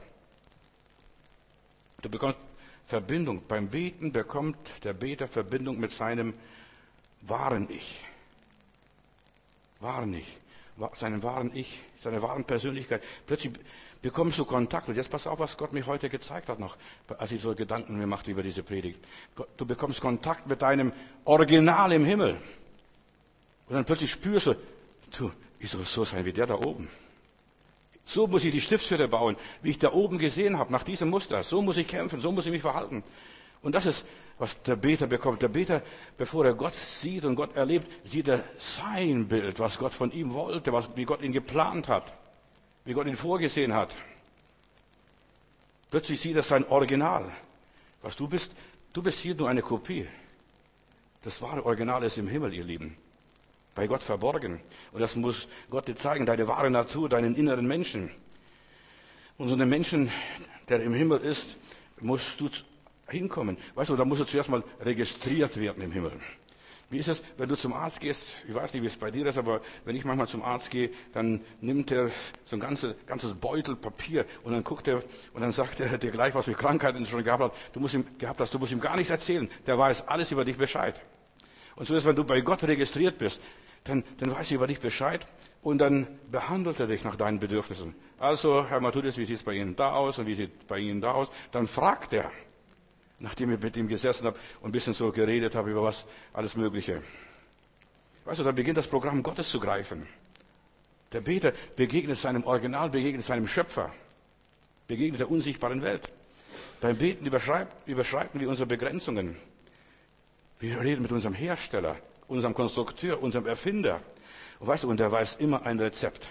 Du bekommst Verbindung. Beim Beten bekommt der Beter Verbindung mit seinem wahren Ich. Wahren Ich. Seinem wahren Ich, seiner wahren Persönlichkeit. Plötzlich bekommst du Kontakt. Und jetzt pass auf, was Gott mir heute gezeigt hat noch, als ich so Gedanken mir machte über diese Predigt. Du bekommst Kontakt mit deinem Original im Himmel. Und dann plötzlich spürst du, ich soll so sein wie der da oben. So muss ich die Stiftshütte bauen, wie ich da oben gesehen habe, nach diesem Muster. So muss ich kämpfen, so muss ich mich verhalten. Und das ist, was der Beter bekommt. Der Beter, bevor er Gott sieht und Gott erlebt, sieht er sein Bild, was Gott von ihm wollte, wie Gott ihn geplant hat, wie Gott ihn vorgesehen hat. Plötzlich sieht er sein Original. Was du bist hier nur eine Kopie. Das wahre Original ist im Himmel, ihr Lieben. Bei Gott verborgen. Und das muss Gott dir zeigen, deine wahre Natur, deinen inneren Menschen. Und so einen Menschen, der im Himmel ist, musst du hinkommen. Weißt du, da musst du zuerst mal registriert werden im Himmel. Wie ist es, wenn du zum Arzt gehst? Ich weiß nicht, wie es bei dir ist, aber wenn ich manchmal zum Arzt gehe, dann nimmt er so ein ganzes Beutel Papier und dann guckt er und dann sagt er dir gleich, was für Krankheiten du schon gehabt hast. Du musst ihm gar nichts erzählen. Der weiß alles über dich Bescheid. Und so ist, wenn du bei Gott registriert bist, dann weiß er über dich Bescheid und dann behandelt er dich nach deinen Bedürfnissen. Also, Herr Matthäus, wie sieht es bei Ihnen da aus und wie sieht es bei Ihnen da aus? Dann fragt er, nachdem ich mit ihm gesessen habe und ein bisschen so geredet habe über was, alles Mögliche. Weißt du, dann beginnt das Programm Gottes zu greifen. Der Beter begegnet seinem Original, begegnet seinem Schöpfer, begegnet der unsichtbaren Welt. Beim Beten überschreiten wir unsere Begrenzungen. Wir reden mit unserem Hersteller, unserem Konstrukteur, unserem Erfinder. Und weißt du, und der weiß immer ein Rezept.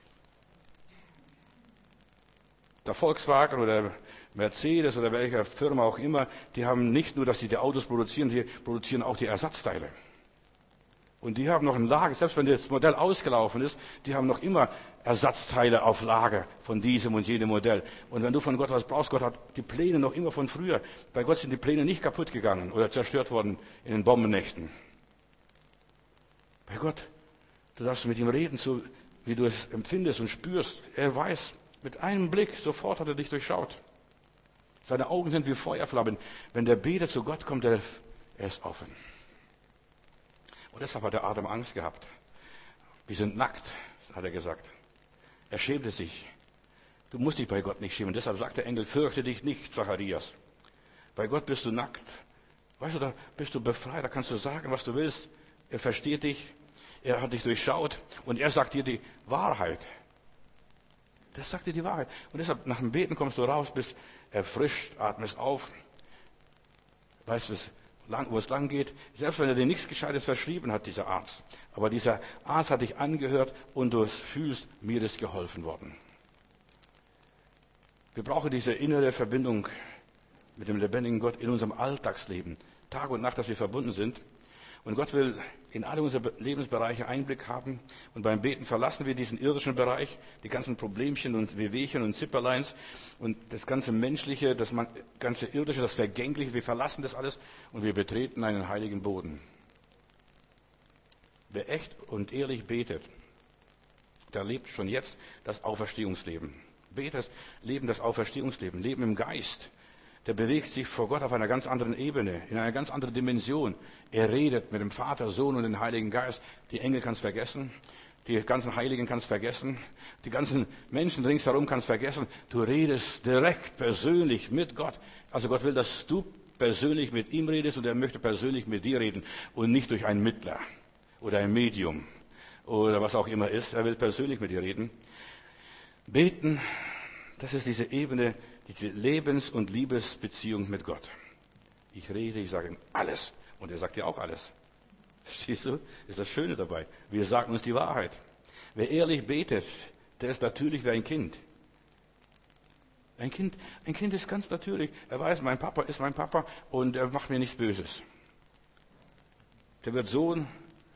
Der Volkswagen oder Mercedes oder welcher Firma auch immer, die haben nicht nur, dass sie die Autos produzieren, die produzieren auch die Ersatzteile. Und die haben noch ein Lager, selbst wenn das Modell ausgelaufen ist, die haben noch immer Ersatzteile auf Lager von diesem und jenem Modell. Und wenn du von Gott was brauchst, Gott hat die Pläne noch immer von früher. Bei Gott sind die Pläne nicht kaputt gegangen oder zerstört worden in den Bombennächten. Bei Gott, du darfst mit ihm reden, so wie du es empfindest und spürst. Er weiß, mit einem Blick, sofort hat er dich durchschaut. Seine Augen sind wie Feuerflammen. Wenn der Beter zu Gott kommt, er ist offen. Und deshalb hat der Adam Angst gehabt. Wir sind nackt, hat er gesagt. Er schämte sich. Du musst dich bei Gott nicht schämen. Deshalb sagt der Engel, fürchte dich nicht, Zacharias. Bei Gott bist du nackt. Weißt du, da bist du befreit, da kannst du sagen, was du willst. Er versteht dich, er hat dich durchschaut und er sagt dir die Wahrheit. Das sagt dir die Wahrheit. Und deshalb, nach dem Beten kommst du raus, bist erfrischt, atmest auf, weißt, wo es lang geht. Selbst wenn er dir nichts Gescheites verschrieben hat, dieser Arzt. Aber dieser Arzt hat dich angehört und du fühlst, mir ist geholfen worden. Wir brauchen diese innere Verbindung mit dem lebendigen Gott in unserem Alltagsleben. Tag und Nacht, dass wir verbunden sind. Und Gott will in alle unsere Lebensbereiche Einblick haben. Und beim Beten verlassen wir diesen irdischen Bereich, die ganzen Problemchen und Wehwehchen und Zipperleins und das ganze Menschliche, das ganze Irdische, das Vergängliche. Wir verlassen das alles und wir betreten einen heiligen Boden. Wer echt und ehrlich betet, der lebt schon jetzt das Auferstehungsleben. Betet, leben das Auferstehungsleben, leben im Geist. Der bewegt sich vor Gott auf einer ganz anderen Ebene, in einer ganz anderen Dimension. Er redet mit dem Vater, Sohn und dem Heiligen Geist. Die Engel kannst vergessen, die ganzen Heiligen kannst vergessen, die ganzen Menschen ringsherum kannst vergessen. Du redest direkt, persönlich mit Gott. Also Gott will, dass du persönlich mit ihm redest und er möchte persönlich mit dir reden und nicht durch einen Mittler oder ein Medium oder was auch immer ist. Er will persönlich mit dir reden. Beten, das ist diese Ebene, diese Lebens- und Liebesbeziehung mit Gott. Ich rede, ich sage ihm alles. Und er sagt dir auch alles. Verstehst du? Ist das Schöne dabei. Wir sagen uns die Wahrheit. Wer ehrlich betet, der ist natürlich wie ein Kind. Ein Kind ist ganz natürlich. Er weiß, mein Papa ist mein Papa und er macht mir nichts Böses. Der wird Sohn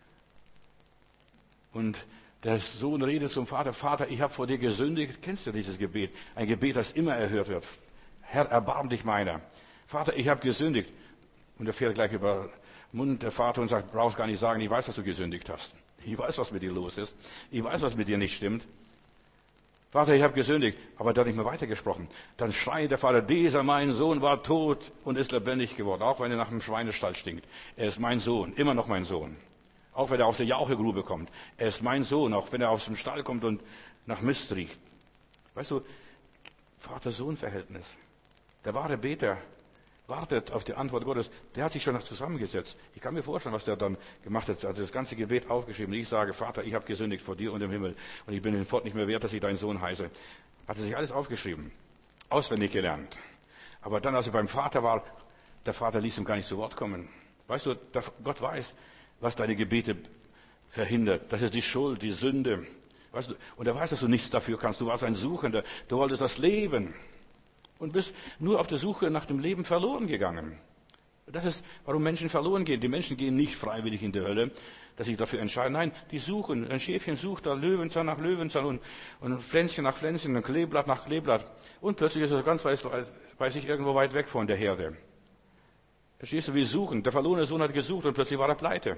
und der Sohn redet zum Vater, Vater, ich habe vor dir gesündigt. Kennst du dieses Gebet? Ein Gebet, das immer erhört wird. Herr, erbarm dich meiner. Vater, ich habe gesündigt. Und er fährt gleich über den Mund der Vater und sagt, brauchst gar nicht sagen, ich weiß, dass du gesündigt hast. Ich weiß, was mit dir los ist. Ich weiß, was mit dir nicht stimmt. Vater, ich habe gesündigt. Aber da hat nicht mehr weitergesprochen. Dann schreit der Vater, dieser mein Sohn war tot und ist lebendig geworden. Auch wenn er nach einem Schweinestall stinkt. Er ist mein Sohn, immer noch mein Sohn. Auch wenn er aus der Jauchegrube kommt. Er ist mein Sohn, auch wenn er aus dem Stall kommt und nach Mist riecht. Weißt du, Vater-Sohn-Verhältnis. Der wahre Beter wartet auf die Antwort Gottes. Der hat sich schon noch zusammengesetzt. Ich kann mir vorstellen, was der dann gemacht hat. Also das ganze Gebet aufgeschrieben. Ich sage, Vater, ich habe gesündigt vor dir und im Himmel. Und ich bin hinfort nicht mehr wert, dass ich dein Sohn heiße. Hat er sich alles aufgeschrieben. Auswendig gelernt. Aber dann, als er beim Vater war, der Vater ließ ihm gar nicht zu Wort kommen. Weißt du, Gott weiß, was deine Gebete verhindert. Das ist die Schuld, die Sünde. Weißt du, und er weiß, dass du nichts dafür kannst. Du warst ein Suchender. Du wolltest das Leben. Und bist nur auf der Suche nach dem Leben verloren gegangen. Das ist, warum Menschen verloren gehen. Die Menschen gehen nicht freiwillig in die Hölle, dass sie dafür entscheiden. Nein, die suchen. Ein Schäfchen sucht da Löwenzahn nach Löwenzahn und Pflänzchen nach Pflänzchen, ein Kleeblatt nach Kleeblatt. Und plötzlich ist es ganz weiß ich, irgendwo weit weg von der Herde. Verstehst du, wir suchen. Der verlorene Sohn hat gesucht und plötzlich war er pleite.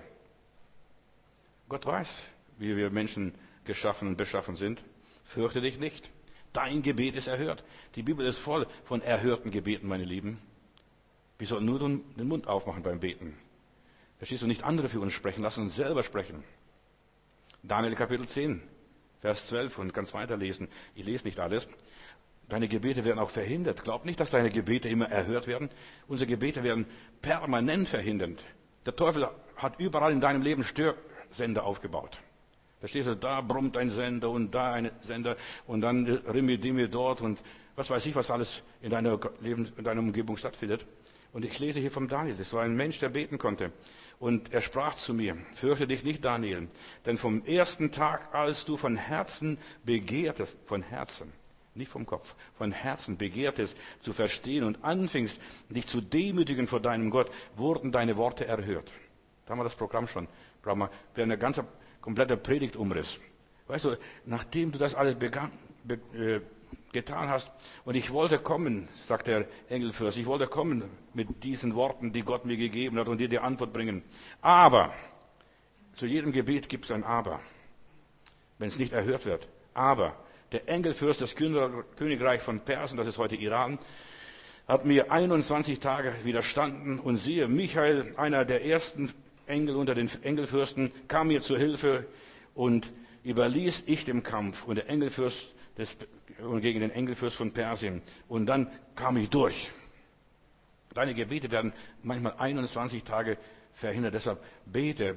Gott weiß, wie wir Menschen geschaffen und beschaffen sind. Fürchte dich nicht. Dein Gebet ist erhört. Die Bibel ist voll von erhörten Gebeten, meine Lieben. Wir sollten nur den Mund aufmachen beim Beten. Verstehst du, nicht andere für uns sprechen, lass uns selber sprechen. Daniel Kapitel 10, Vers 12 und ganz weiterlesen. Ich lese nicht alles. Deine Gebete werden auch verhindert. Glaub nicht, dass deine Gebete immer erhört werden. Unsere Gebete werden permanent verhindert. Der Teufel hat überall in deinem Leben Störsender aufgebaut. Verstehst du, da brummt ein Sender und da ein Sender und dann Rimmi-Dimmi dort und was weiß ich, was alles in deiner Umgebung stattfindet. Und ich lese hier vom Daniel, das war ein Mensch, der beten konnte. Und er sprach zu mir, fürchte dich nicht, Daniel, denn vom ersten Tag, als du von Herzen begehrtest, von Herzen, nicht vom Kopf, von Herzen begehrtest zu verstehen und anfingst, dich zu demütigen vor deinem Gott, wurden deine Worte erhört. Da haben wir das Programm schon. Brauchen wir eine ganze, komplette Predigtumriss. Weißt du, nachdem du das alles getan hast, und ich wollte kommen, sagt der Engelfürst, ich wollte kommen mit diesen Worten, die Gott mir gegeben hat und dir die Antwort bringen. Aber, zu jedem Gebet gibt es ein Aber, wenn es nicht erhört wird. Aber, der Engelfürst des Königreichs von Persien, das ist heute Iran, hat mir 21 Tage widerstanden und siehe, Michael, einer der ersten Engel unter den Engelfürsten, kam mir zur Hilfe und überließ ich dem Kampf und der Engelfürst gegen den Engelfürst von Persien. Und dann kam ich durch. Deine Gebete werden manchmal 21 Tage verhindert. Deshalb bete,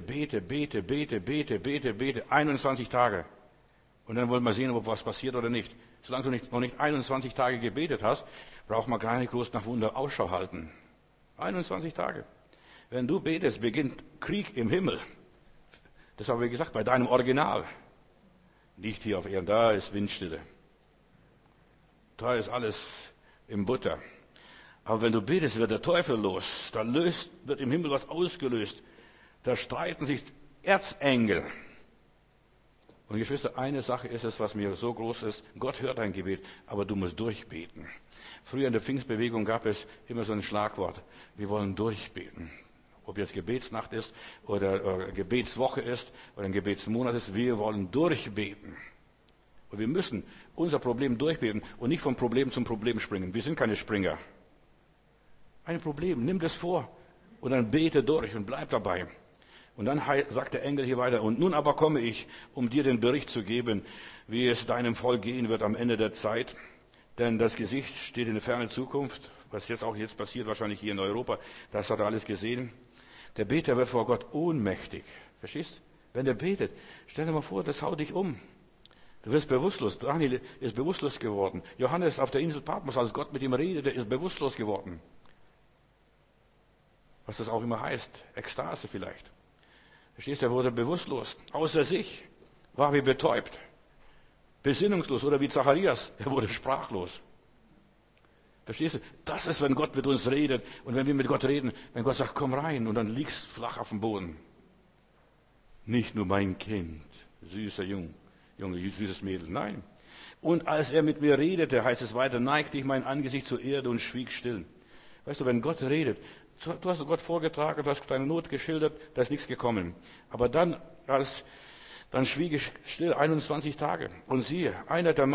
21 Tage. Und dann wollen wir sehen, ob was passiert oder nicht. Solange du noch nicht 21 Tage gebetet hast, braucht man gar nicht groß nach Wunder Ausschau halten. 21 Tage. Wenn du betest, beginnt Krieg im Himmel. Das habe ich gesagt, bei deinem Original. Nicht hier auf Erden, da ist Windstille. Da ist alles im Butter. Aber wenn du betest, wird der Teufel los. Da wird im Himmel was ausgelöst. Da streiten sich Erzengel. Und Geschwister, eine Sache ist es, was mir so groß ist. Gott hört dein Gebet, aber du musst durchbeten. Früher in der Pfingstbewegung gab es immer so ein Schlagwort. Wir wollen durchbeten. Ob jetzt Gebetsnacht ist oder Gebetswoche ist oder ein Gebetsmonat ist, wir wollen durchbeten. Und wir müssen unser Problem durchbeten und nicht vom Problem zum Problem springen. Wir sind keine Springer. Ein Problem, nimm das vor und dann bete durch und bleib dabei. Und dann sagt der Engel hier weiter, und nun aber komme ich, um dir den Bericht zu geben, wie es deinem Volk gehen wird am Ende der Zeit. Denn das Gesicht steht in der fernen Zukunft, was jetzt passiert, wahrscheinlich hier in Europa, das hat er alles gesehen. Der Beter wird vor Gott ohnmächtig. Verstehst? Wenn der betet, stell dir mal vor, das haut dich um. Du wirst bewusstlos. Daniel ist bewusstlos geworden. Johannes auf der Insel Patmos, als Gott mit ihm redete, ist bewusstlos geworden. Was das auch immer heißt. Ekstase vielleicht. Verstehst du? Er wurde bewusstlos. Außer sich. War wie betäubt. Besinnungslos. Oder wie Zacharias. Er wurde sprachlos. Verstehst du? Das ist, wenn Gott mit uns redet und wenn wir mit Gott reden, wenn Gott sagt, komm rein und dann liegst flach auf dem Boden. Nicht nur mein Kind, süßer Junge, süßes Mädel, nein. Und als er mit mir redete, heißt es weiter, neigte ich mein Angesicht zur Erde und schwieg still. Weißt du, wenn Gott redet, du hast Gott vorgetragen, du hast deine Not geschildert, da ist nichts gekommen. Aber dann schwieg ich still 21 Tage. Und siehe, einer der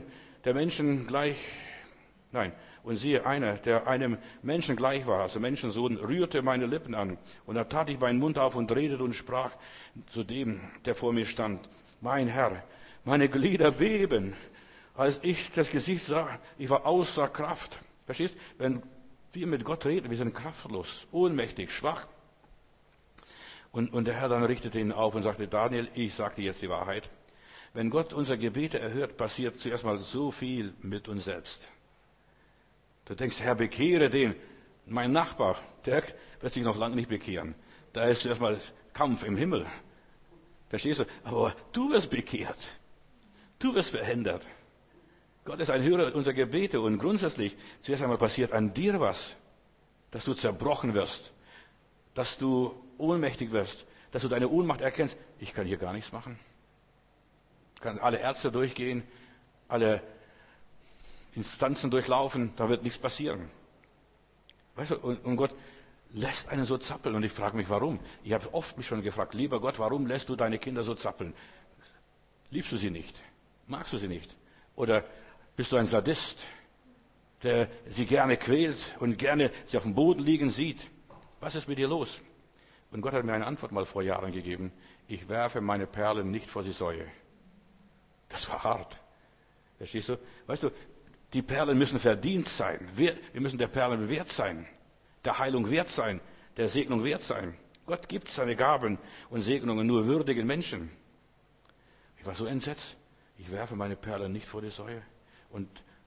einem Menschen gleich war, also Menschensohn, rührte meine Lippen an. Und da tat ich meinen Mund auf und redete und sprach zu dem, der vor mir stand. Mein Herr, meine Glieder beben. Als ich das Gesicht sah, ich war außer Kraft. Verstehst? Wenn wir mit Gott reden, wir sind kraftlos, ohnmächtig, schwach. Und der Herr dann richtete ihn auf und sagte, Daniel, ich sage dir jetzt die Wahrheit. Wenn Gott unsere Gebete erhört, passiert zuerst mal so viel mit uns selbst. Du denkst, Herr, bekehre den. Mein Nachbar, der wird sich noch lange nicht bekehren. Da ist zuerst mal Kampf im Himmel. Verstehst du? Aber du wirst bekehrt. Du wirst verändert. Gott ist ein Hörer unserer Gebete und grundsätzlich zuerst einmal passiert an dir was, dass du zerbrochen wirst, dass du ohnmächtig wirst, dass du deine Ohnmacht erkennst. Ich kann hier gar nichts machen. Ich kann alle Ärzte durchgehen, alle Instanzen durchlaufen, da wird nichts passieren. Weißt du, und Gott lässt einen so zappeln und ich frage mich, warum? Ich habe oft mich schon gefragt, lieber Gott, warum lässt du deine Kinder so zappeln? Liebst du sie nicht? Magst du sie nicht? Oder bist du ein Sadist, der sie gerne quält und gerne sie auf dem Boden liegen sieht? Was ist mit dir los? Und Gott hat mir eine Antwort mal vor Jahren gegeben. Ich werfe meine Perlen nicht vor die Säue. Das war hart. Verstehst du? Weißt du, die Perlen müssen verdient sein. Wir müssen der Perlen wert sein. Der Heilung wert sein. Der Segnung wert sein. Gott gibt seine Gaben und Segnungen nur würdigen Menschen. Ich war so entsetzt. Ich werfe meine Perlen nicht vor die Säue. Und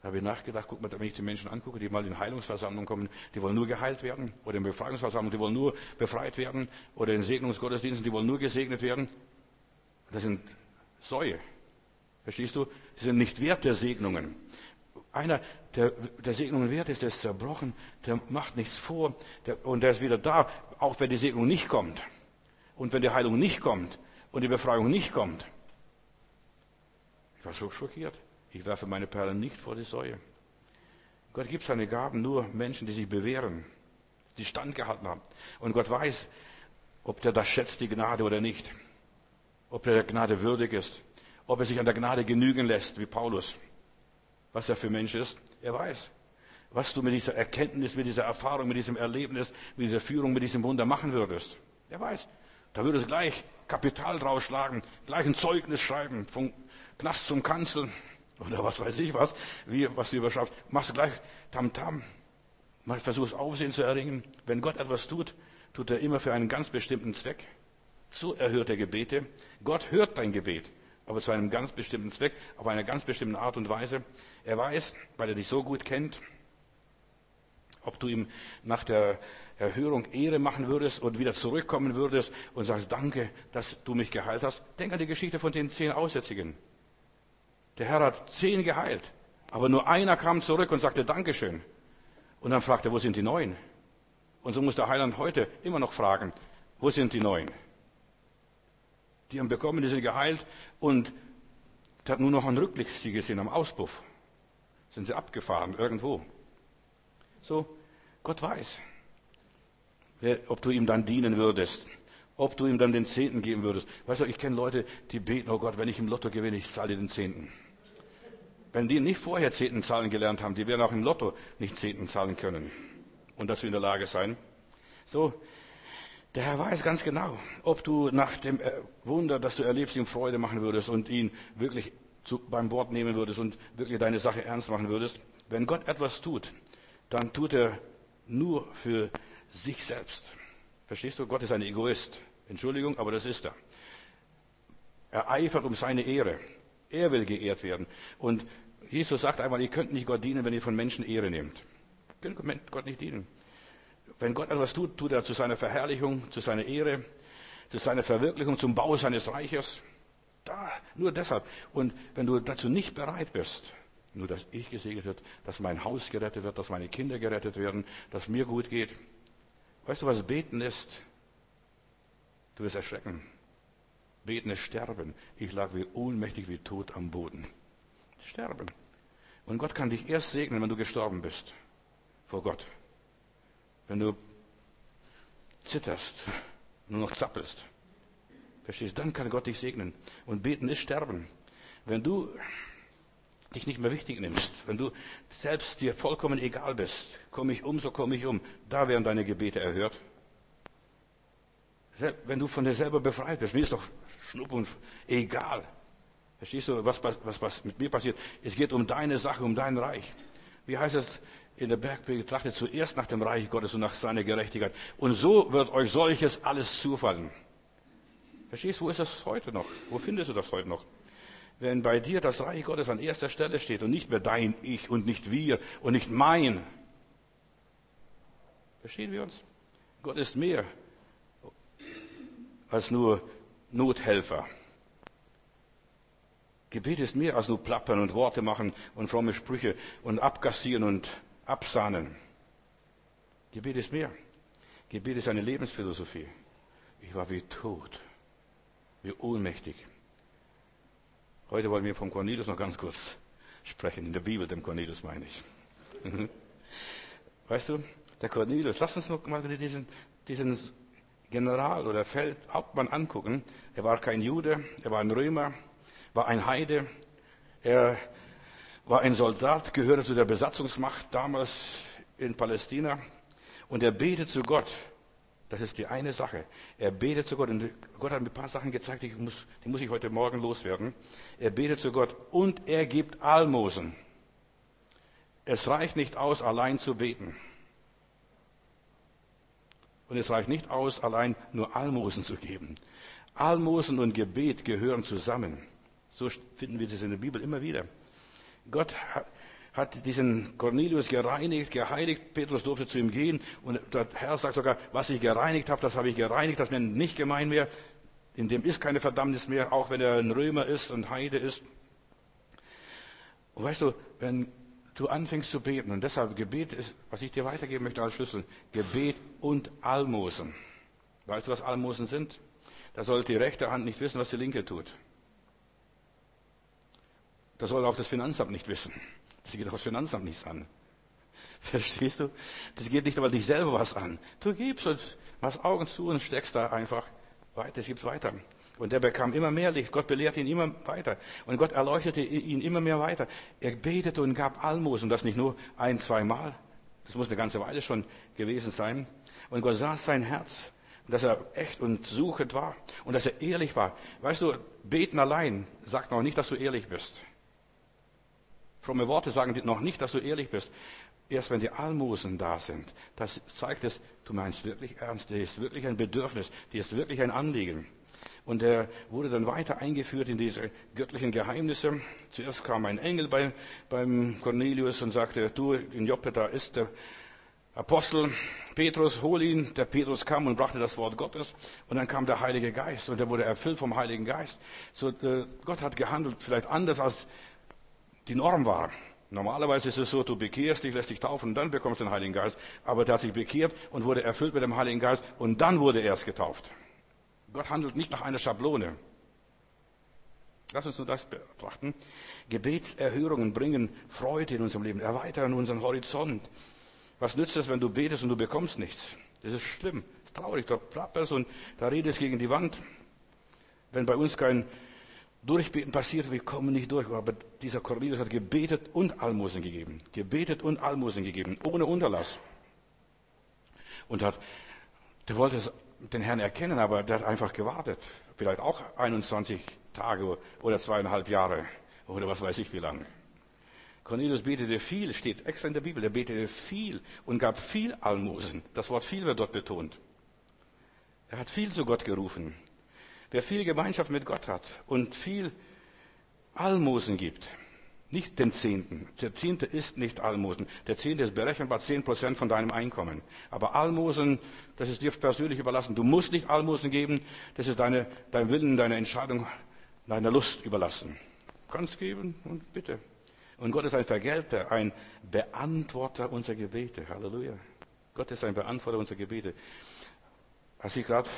Da habe ich nachgedacht, guck mal, wenn ich die Menschen angucke, die mal in Heilungsversammlungen kommen, die wollen nur geheilt werden. Oder in Befreiungsversammlungen, die wollen nur befreit werden. Oder in Segnungsgottesdiensten, die wollen nur gesegnet werden. Das sind Säue. Verstehst du? Sie sind nicht wert der Segnungen. Einer, der Segnungen wert ist, der ist zerbrochen, der macht nichts vor und der ist wieder da, auch wenn die Segnung nicht kommt. Und wenn die Heilung nicht kommt und die Befreiung nicht kommt. Ich war so schockiert. Ich werfe meine Perlen nicht vor die Säue. Gott gibt seine Gaben nur Menschen, die sich bewähren, die standgehalten haben. Und Gott weiß, ob der das schätzt, die Gnade oder nicht. Ob der Gnade würdig ist. Ob er sich an der Gnade genügen lässt, wie Paulus. Was er für Mensch ist. Er weiß, was du mit dieser Erkenntnis, mit dieser Erfahrung, mit diesem Erlebnis, mit dieser Führung, mit diesem Wunder machen würdest. Er weiß. Da würdest du gleich Kapital draus schlagen, gleich ein Zeugnis schreiben, vom Knast zum Kanzel. Oder was weiß ich was, was du überschaffst. Machst du gleich Tamtam. Versuchst Aufsehen zu erringen. Wenn Gott etwas tut, tut er immer für einen ganz bestimmten Zweck. So erhört er Gebete. Gott hört dein Gebet, aber zu einem ganz bestimmten Zweck, auf einer ganz bestimmten Art und Weise. Er weiß, weil er dich so gut kennt, ob du ihm nach der Erhörung Ehre machen würdest und wieder zurückkommen würdest und sagst, danke, dass du mich geheilt hast. Denk an die Geschichte von den 10 Aussätzigen. Der Herr hat 10 geheilt, aber nur einer kam zurück und sagte Dankeschön. Und dann fragte er, wo sind die 9? Und so muss der Heiland heute immer noch fragen, wo sind die 9? Die haben bekommen, die sind geheilt und der hat nur noch einen Rückblick sie gesehen am Auspuff. Sind sie abgefahren irgendwo. So, Gott weiß, ob du ihm dann dienen würdest, ob du ihm dann den 10. geben würdest. Weißt du, ich kenne Leute, die beten, oh Gott, wenn ich im Lotto gewinne, ich zahle dir den 10. Wenn die nicht vorher 10. zahlen gelernt haben, die werden auch im Lotto nicht 10. zahlen können und dazu in der Lage sein. So, der Herr weiß ganz genau, ob du nach dem Wunder, das du erlebst, ihm Freude machen würdest und ihn wirklich beim Wort nehmen würdest und wirklich deine Sache ernst machen würdest. Wenn Gott etwas tut, dann tut er nur für sich selbst. Verstehst du? Gott ist ein Egoist. Entschuldigung, aber das ist er. Er eifert um seine Ehre. Er will geehrt werden. Und Jesus sagt einmal, ihr könnt nicht Gott dienen, wenn ihr von Menschen Ehre nehmt. Ihr könnt Gott nicht dienen. Wenn Gott etwas tut, tut er zu seiner Verherrlichung, zu seiner Ehre, zu seiner Verwirklichung, zum Bau seines Reiches. Nur deshalb. Und wenn du dazu nicht bereit bist, nur dass ich gesegnet wird, dass mein Haus gerettet wird, dass meine Kinder gerettet werden, dass mir gut geht. Weißt du, was Beten ist? Du wirst erschrecken. Beten ist Sterben. Ich lag wie ohnmächtig, wie tot am Boden. Sterben. Und Gott kann dich erst segnen, wenn du gestorben bist. Vor Gott. Wenn du zitterst, nur noch zappelst. Verstehst? Dann kann Gott dich segnen. Und Beten ist Sterben. Wenn du dich nicht mehr wichtig nimmst, wenn du selbst dir vollkommen egal bist, komme ich um, so komme ich um, da werden deine Gebete erhört. Wenn du von dir selber befreit bist, mir ist doch Schnupp und egal. Verstehst du, was mit mir passiert? Es geht um deine Sache, um dein Reich. Wie heißt es in der Bergpredigt, trachtet zuerst nach dem Reich Gottes und nach seiner Gerechtigkeit. Und so wird euch solches alles zufallen. Verstehst du, wo ist das heute noch? Wo findest du das heute noch? Wenn bei dir das Reich Gottes an erster Stelle steht und nicht mehr dein Ich und nicht wir und nicht mein. Verstehen wir uns? Gott ist mehr als nur Nothelfer. Gebet ist mehr als nur plappern und Worte machen und fromme Sprüche und abgassieren und absahnen. Gebet ist mehr. Gebet ist eine Lebensphilosophie. Ich war wie tot, wie ohnmächtig. Heute wollen wir vom Cornelius noch ganz kurz sprechen. In der Bibel, dem Cornelius meine ich. Weißt du, der Cornelius, lass uns noch mal diesen General oder Feldhauptmann angucken. Er war kein Jude, er war ein Römer, war ein Heide. Er war ein Soldat, gehörte zu der Besatzungsmacht damals in Palästina. Und er betet zu Gott. Das ist die eine Sache. Er betet zu Gott. Und Gott hat mir ein paar Sachen gezeigt, die muss ich heute Morgen loswerden. Er betet zu Gott und er gibt Almosen. Es reicht nicht aus, allein zu beten. Und es reicht nicht aus, allein nur Almosen zu geben. Almosen und Gebet gehören zusammen. So finden wir das in der Bibel immer wieder. Gott hat diesen Cornelius gereinigt, geheiligt. Petrus durfte zu ihm gehen. Und der Herr sagt sogar, was ich gereinigt habe, das habe ich gereinigt. Das nennt nicht gemein mehr. In dem ist keine Verdammnis mehr, auch wenn er ein Römer ist und Heide ist. Und weißt du, wenn du anfängst zu beten, und deshalb Gebet ist, was ich dir weitergeben möchte als Schlüssel, Gebet und Almosen. Weißt du, was Almosen sind? Da sollte die rechte Hand nicht wissen, was die linke tut. Das soll auch das Finanzamt nicht wissen. Das geht auch das Finanzamt nichts an. Verstehst du? Das geht nicht aber dich selber was an. Du gibst und machst Augen zu und steckst da einfach weiter, es gibt's weiter. Und der bekam immer mehr Licht. Gott belehrt ihn immer weiter. Und Gott erleuchtete ihn immer mehr weiter. Er betete und gab Almosen. Das nicht nur ein-, zweimal. Das muss eine ganze Weile schon gewesen sein. Und Gott sah sein Herz. Und dass er echt und suchend war. Und dass er ehrlich war. Weißt du, beten allein sagt noch nicht, dass du ehrlich bist. Fromme Worte sagen noch nicht, dass du ehrlich bist. Erst wenn die Almosen da sind, das zeigt es, du meinst wirklich ernst, dir ist wirklich ein Bedürfnis, dir ist wirklich ein Anliegen. Und er wurde dann weiter eingeführt in diese göttlichen Geheimnisse. Zuerst kam ein Engel beim Cornelius und sagte, du, in Joppe, da ist der Apostel Petrus, hol ihn. Der Petrus kam und brachte das Wort Gottes. Und dann kam der Heilige Geist und er wurde erfüllt vom Heiligen Geist. So, Gott hat gehandelt, vielleicht anders als die Norm war. Normalerweise ist es so, du bekehrst dich, lässt dich taufen und dann bekommst du den Heiligen Geist. Aber der hat sich bekehrt und wurde erfüllt mit dem Heiligen Geist und dann wurde er erst getauft. Gott handelt nicht nach einer Schablone. Lass uns nur das betrachten. Gebetserhörungen bringen Freude in unserem Leben, erweitern unseren Horizont. Was nützt es, wenn du betest und du bekommst nichts? Das ist schlimm, das ist traurig. Da plapperst und da redest gegen die Wand. Wenn bei uns kein Durchbeten passiert, wir kommen nicht durch. Aber dieser Cornelius hat gebetet und Almosen gegeben. Gebetet und Almosen gegeben, ohne Unterlass. Und der wollte den Herrn erkennen, aber der hat einfach gewartet. Vielleicht auch 21 Tage oder 2,5 Jahre oder was weiß ich wie lange. Cornelius betete viel, steht extra in der Bibel. Er betete viel und gab viel Almosen. Das Wort viel wird dort betont. Er hat viel zu Gott gerufen. Wer viel Gemeinschaft mit Gott hat und viel Almosen gibt, nicht den Zehnten. Der Zehnte ist nicht Almosen. Der Zehnte ist berechenbar 10% von deinem Einkommen. Aber Almosen, das ist dir persönlich überlassen. Du musst nicht Almosen geben. Das ist dein Willen, deine Entscheidung, deiner Lust überlassen. Du kannst geben und bitte. Und Gott ist ein Vergelter, ein Beantworter unserer Gebete. Halleluja. Gott ist ein Beantworter unserer Gebete. Als ich gerade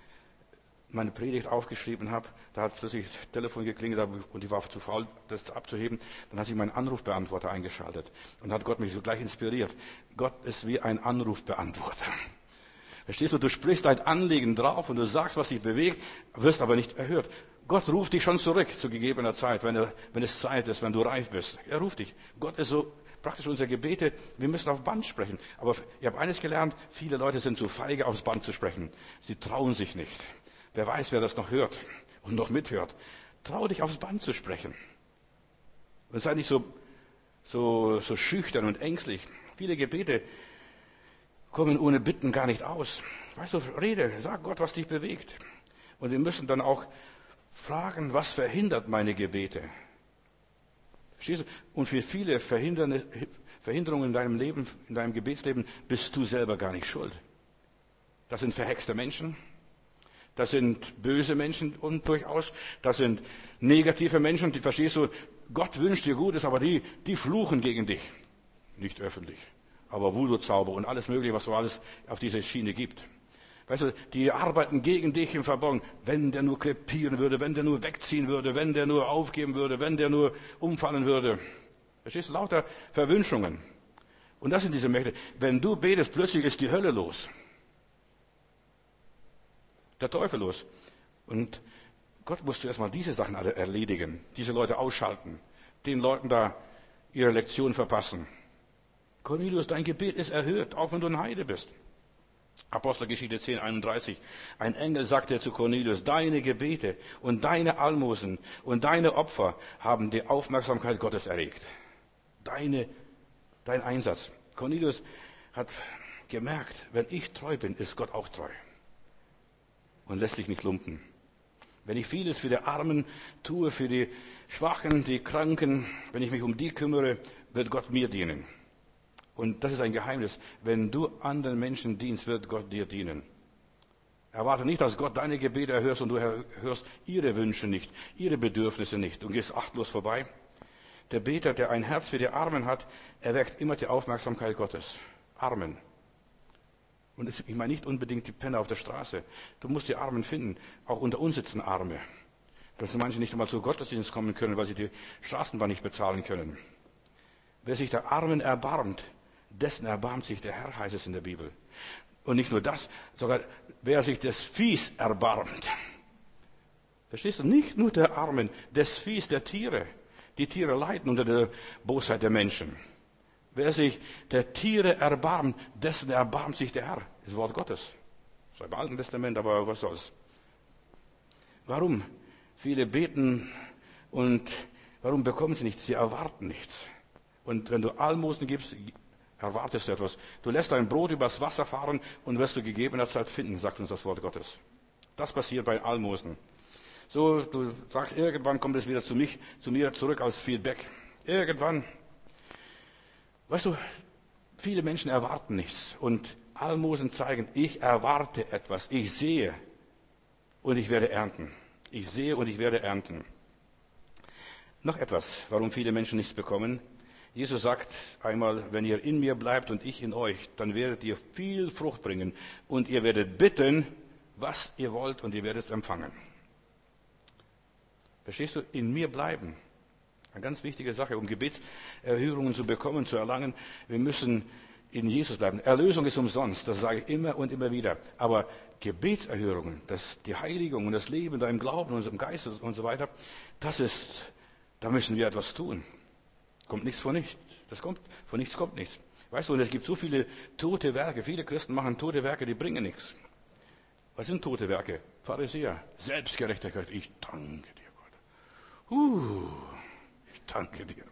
meine Predigt aufgeschrieben habe, da hat plötzlich das Telefon geklingelt und ich war zu faul, das abzuheben. Dann hat sich mein Anrufbeantworter eingeschaltet und hat Gott mich so gleich inspiriert. Gott ist wie ein Anrufbeantworter. Verstehst du, du sprichst dein Anliegen drauf und du sagst, was dich bewegt, wirst aber nicht erhört. Gott ruft dich schon zurück zu gegebener Zeit, wenn es Zeit ist, wenn du reif bist. Er ruft dich. Gott ist so praktisch unsere Gebete, wir müssen auf Band sprechen. Aber ich habe eines gelernt, viele Leute sind zu feige, aufs Band zu sprechen. Sie trauen sich nicht. Wer weiß, wer das noch hört und noch mithört. Trau dich aufs Band zu sprechen. Und sei nicht so schüchtern und ängstlich. Viele Gebete kommen ohne Bitten gar nicht aus. Weißt du, rede, sag Gott, was dich bewegt. Und wir müssen dann auch fragen, was verhindert meine Gebete? Verstehst du? Und für viele Verhinderungen in deinem Leben, in deinem Gebetsleben, bist du selber gar nicht schuld. Das sind verhexte Menschen. Das sind böse Menschen und durchaus. Das sind negative Menschen. Die, verstehst du, Gott wünscht dir Gutes, aber die fluchen gegen dich. Nicht öffentlich. Aber Voodoo-Zauber und alles Mögliche, was so alles auf dieser Schiene gibt. Weißt du, die arbeiten gegen dich im Verborgenen. Wenn der nur krepieren würde, wenn der nur wegziehen würde, wenn der nur aufgeben würde, wenn der nur umfallen würde. Verstehst du, lauter Verwünschungen. Und das sind diese Mächte. Wenn du betest, plötzlich ist die Hölle los. Der Teufel los. Und Gott musste erstmal diese Sachen alle erledigen, diese Leute ausschalten, den Leuten da ihre Lektion verpassen. Cornelius, dein Gebet ist erhört, auch wenn du ein Heide bist. Apostelgeschichte 10,31. Ein Engel sagte zu Cornelius, deine Gebete und deine Almosen und deine Opfer haben die Aufmerksamkeit Gottes erregt. Dein Einsatz. Cornelius hat gemerkt, wenn ich treu bin, ist Gott auch treu. Und lässt sich nicht lumpen. Wenn ich vieles für die Armen tue, für die Schwachen, die Kranken, wenn ich mich um die kümmere, wird Gott mir dienen. Und das ist ein Geheimnis. Wenn du anderen Menschen dienst, wird Gott dir dienen. Erwarte nicht, dass Gott deine Gebete erhört und du hörst ihre Wünsche nicht, ihre Bedürfnisse nicht und gehst achtlos vorbei. Der Beter, der ein Herz für die Armen hat, erweckt immer die Aufmerksamkeit Gottes. Armen. Und ich meine nicht unbedingt die Penner auf der Straße. Du musst die Armen finden. Auch unter uns sitzen Arme. Dass manche nicht einmal zu Gottesdienst kommen können, weil sie die Straßenbahn nicht bezahlen können. Wer sich der Armen erbarmt, dessen erbarmt sich der Herr, heißt es in der Bibel. Und nicht nur das, sogar wer sich des Viehs erbarmt. Verstehst du? Nicht nur der Armen, des Viehs, der Tiere. Die Tiere leiden unter der Bosheit der Menschen. Wer sich der Tiere erbarmt, dessen erbarmt sich der Herr. Das Wort Gottes. Das ist im Alten Testament, aber was soll's. Warum? Viele beten und warum bekommen sie nichts? Sie erwarten nichts. Und wenn du Almosen gibst, erwartest du etwas. Du lässt dein Brot übers Wasser fahren und wirst du gegebener Zeit finden, sagt uns das Wort Gottes. Das passiert bei Almosen. So, du sagst, irgendwann kommt es wieder zu mir zurück als Feedback. Irgendwann. Weißt du, viele Menschen erwarten nichts. Und Almosen zeigen, ich erwarte etwas. Ich sehe und ich werde ernten. Ich sehe und ich werde ernten. Noch etwas, warum viele Menschen nichts bekommen. Jesus sagt einmal, wenn ihr in mir bleibt und ich in euch, dann werdet ihr viel Frucht bringen. Und ihr werdet bitten, was ihr wollt, und ihr werdet es empfangen. Verstehst du? In mir bleiben. Eine ganz wichtige Sache, um Gebetserhörungen zu bekommen, zu erlangen. Wir müssen in Jesus bleiben. Erlösung ist umsonst, das sage ich immer und immer wieder. Aber Gebetserhörungen, die Heiligung und das Leben da im Glauben und im Geist und so weiter, da müssen wir etwas tun. Kommt nichts von nichts. Von nichts kommt nichts. Weißt du, und es gibt so viele tote Werke. Viele Christen machen tote Werke, die bringen nichts. Was sind tote Werke? Pharisäer, Selbstgerechtigkeit. Ich danke dir, Gott. Ich danke dir.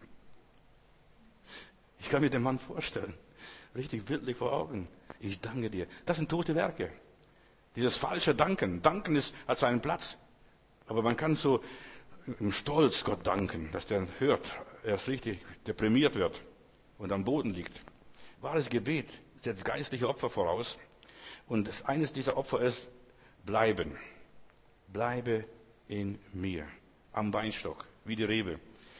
Ich kann mir den Mann vorstellen. Richtig bildlich vor Augen. Ich danke dir. Das sind tote Werke. Dieses falsche Danken. Danken hat seinen Platz. Aber man kann so im Stolz Gott danken, dass der hört, erst richtig deprimiert wird und am Boden liegt. Wahres Gebet setzt geistliche Opfer voraus. Und eines dieser Opfer ist bleiben. Bleibe in mir. Am Weinstock, wie die Rebe.